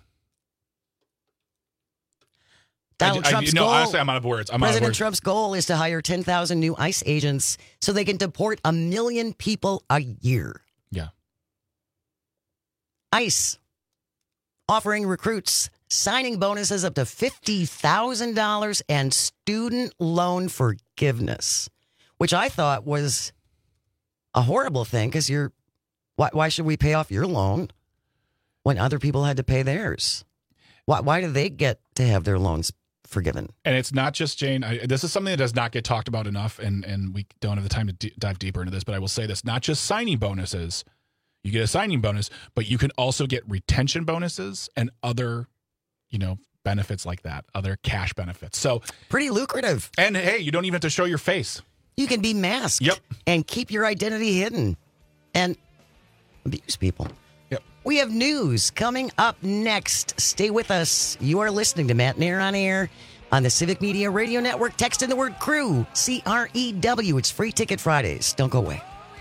Donald I, Trump's I, no, goal, honestly, I'm out of words. I'm President out of words. Trump's goal is to hire ten thousand new ICE agents so they can deport a million people a year. Yeah. ICE offering recruits signing bonuses up to fifty thousand dollars and student loan forgiveness, which I thought was a horrible thing because you're, why, why should we pay off your loan when other people had to pay theirs? Why, why do they get to have their loans forgiven? And it's not just, Jane, I, this is something that does not get talked about enough, and, and we don't have the time to d- dive deeper into this, but I will say this, not just signing bonuses. You get a signing bonus, but you can also get retention bonuses and other, you know, benefits like that, other cash benefits. So pretty lucrative. And hey, you don't even have to show your face. You can be masked. Yep. And keep your identity hidden and abuse people. Yep. We have news coming up next. Stay with us. You are listening to Matt Nair on Air on the Civic Media Radio Network. Text in the word CREW, C R E W. It's Free Ticket Fridays. Don't go away.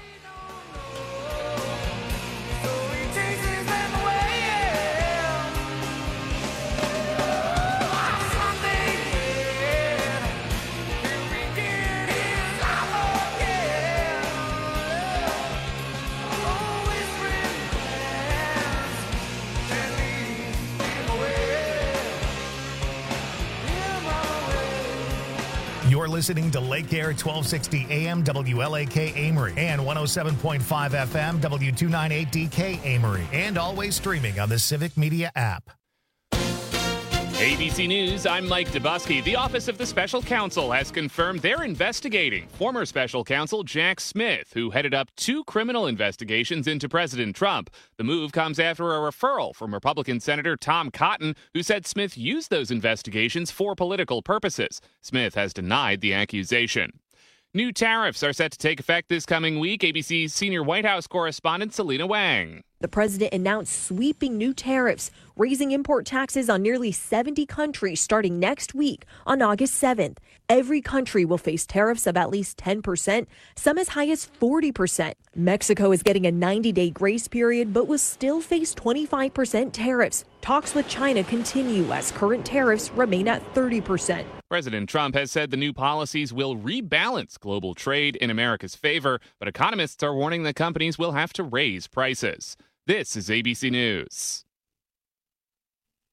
You're listening to Lake Air twelve sixty A M W L A K Amory and one oh seven point five F M W two ninety-eight D K Amory, and always streaming on the Civic Media app. A B C News, I'm Mike Dubusky. The Office of the Special Counsel has confirmed they're investigating former Special Counsel Jack Smith, who headed up two criminal investigations into President Trump. The move comes after a referral from Republican Senator Tom Cotton, who said Smith used those investigations for political purposes. Smith has denied the accusation. New tariffs are set to take effect this coming week. A B C's senior White House correspondent Selena Wang. The president announced sweeping new tariffs, raising import taxes on nearly seventy countries starting next week on August seventh. Every country will face tariffs of at least ten percent, some as high as forty percent. Mexico is getting a ninety-day grace period, but will still face twenty-five percent tariffs. Talks with China continue as current tariffs remain at thirty percent. President Trump has said the new policies will rebalance global trade in America's favor, but economists are warning that companies will have to raise prices. This is A B C News.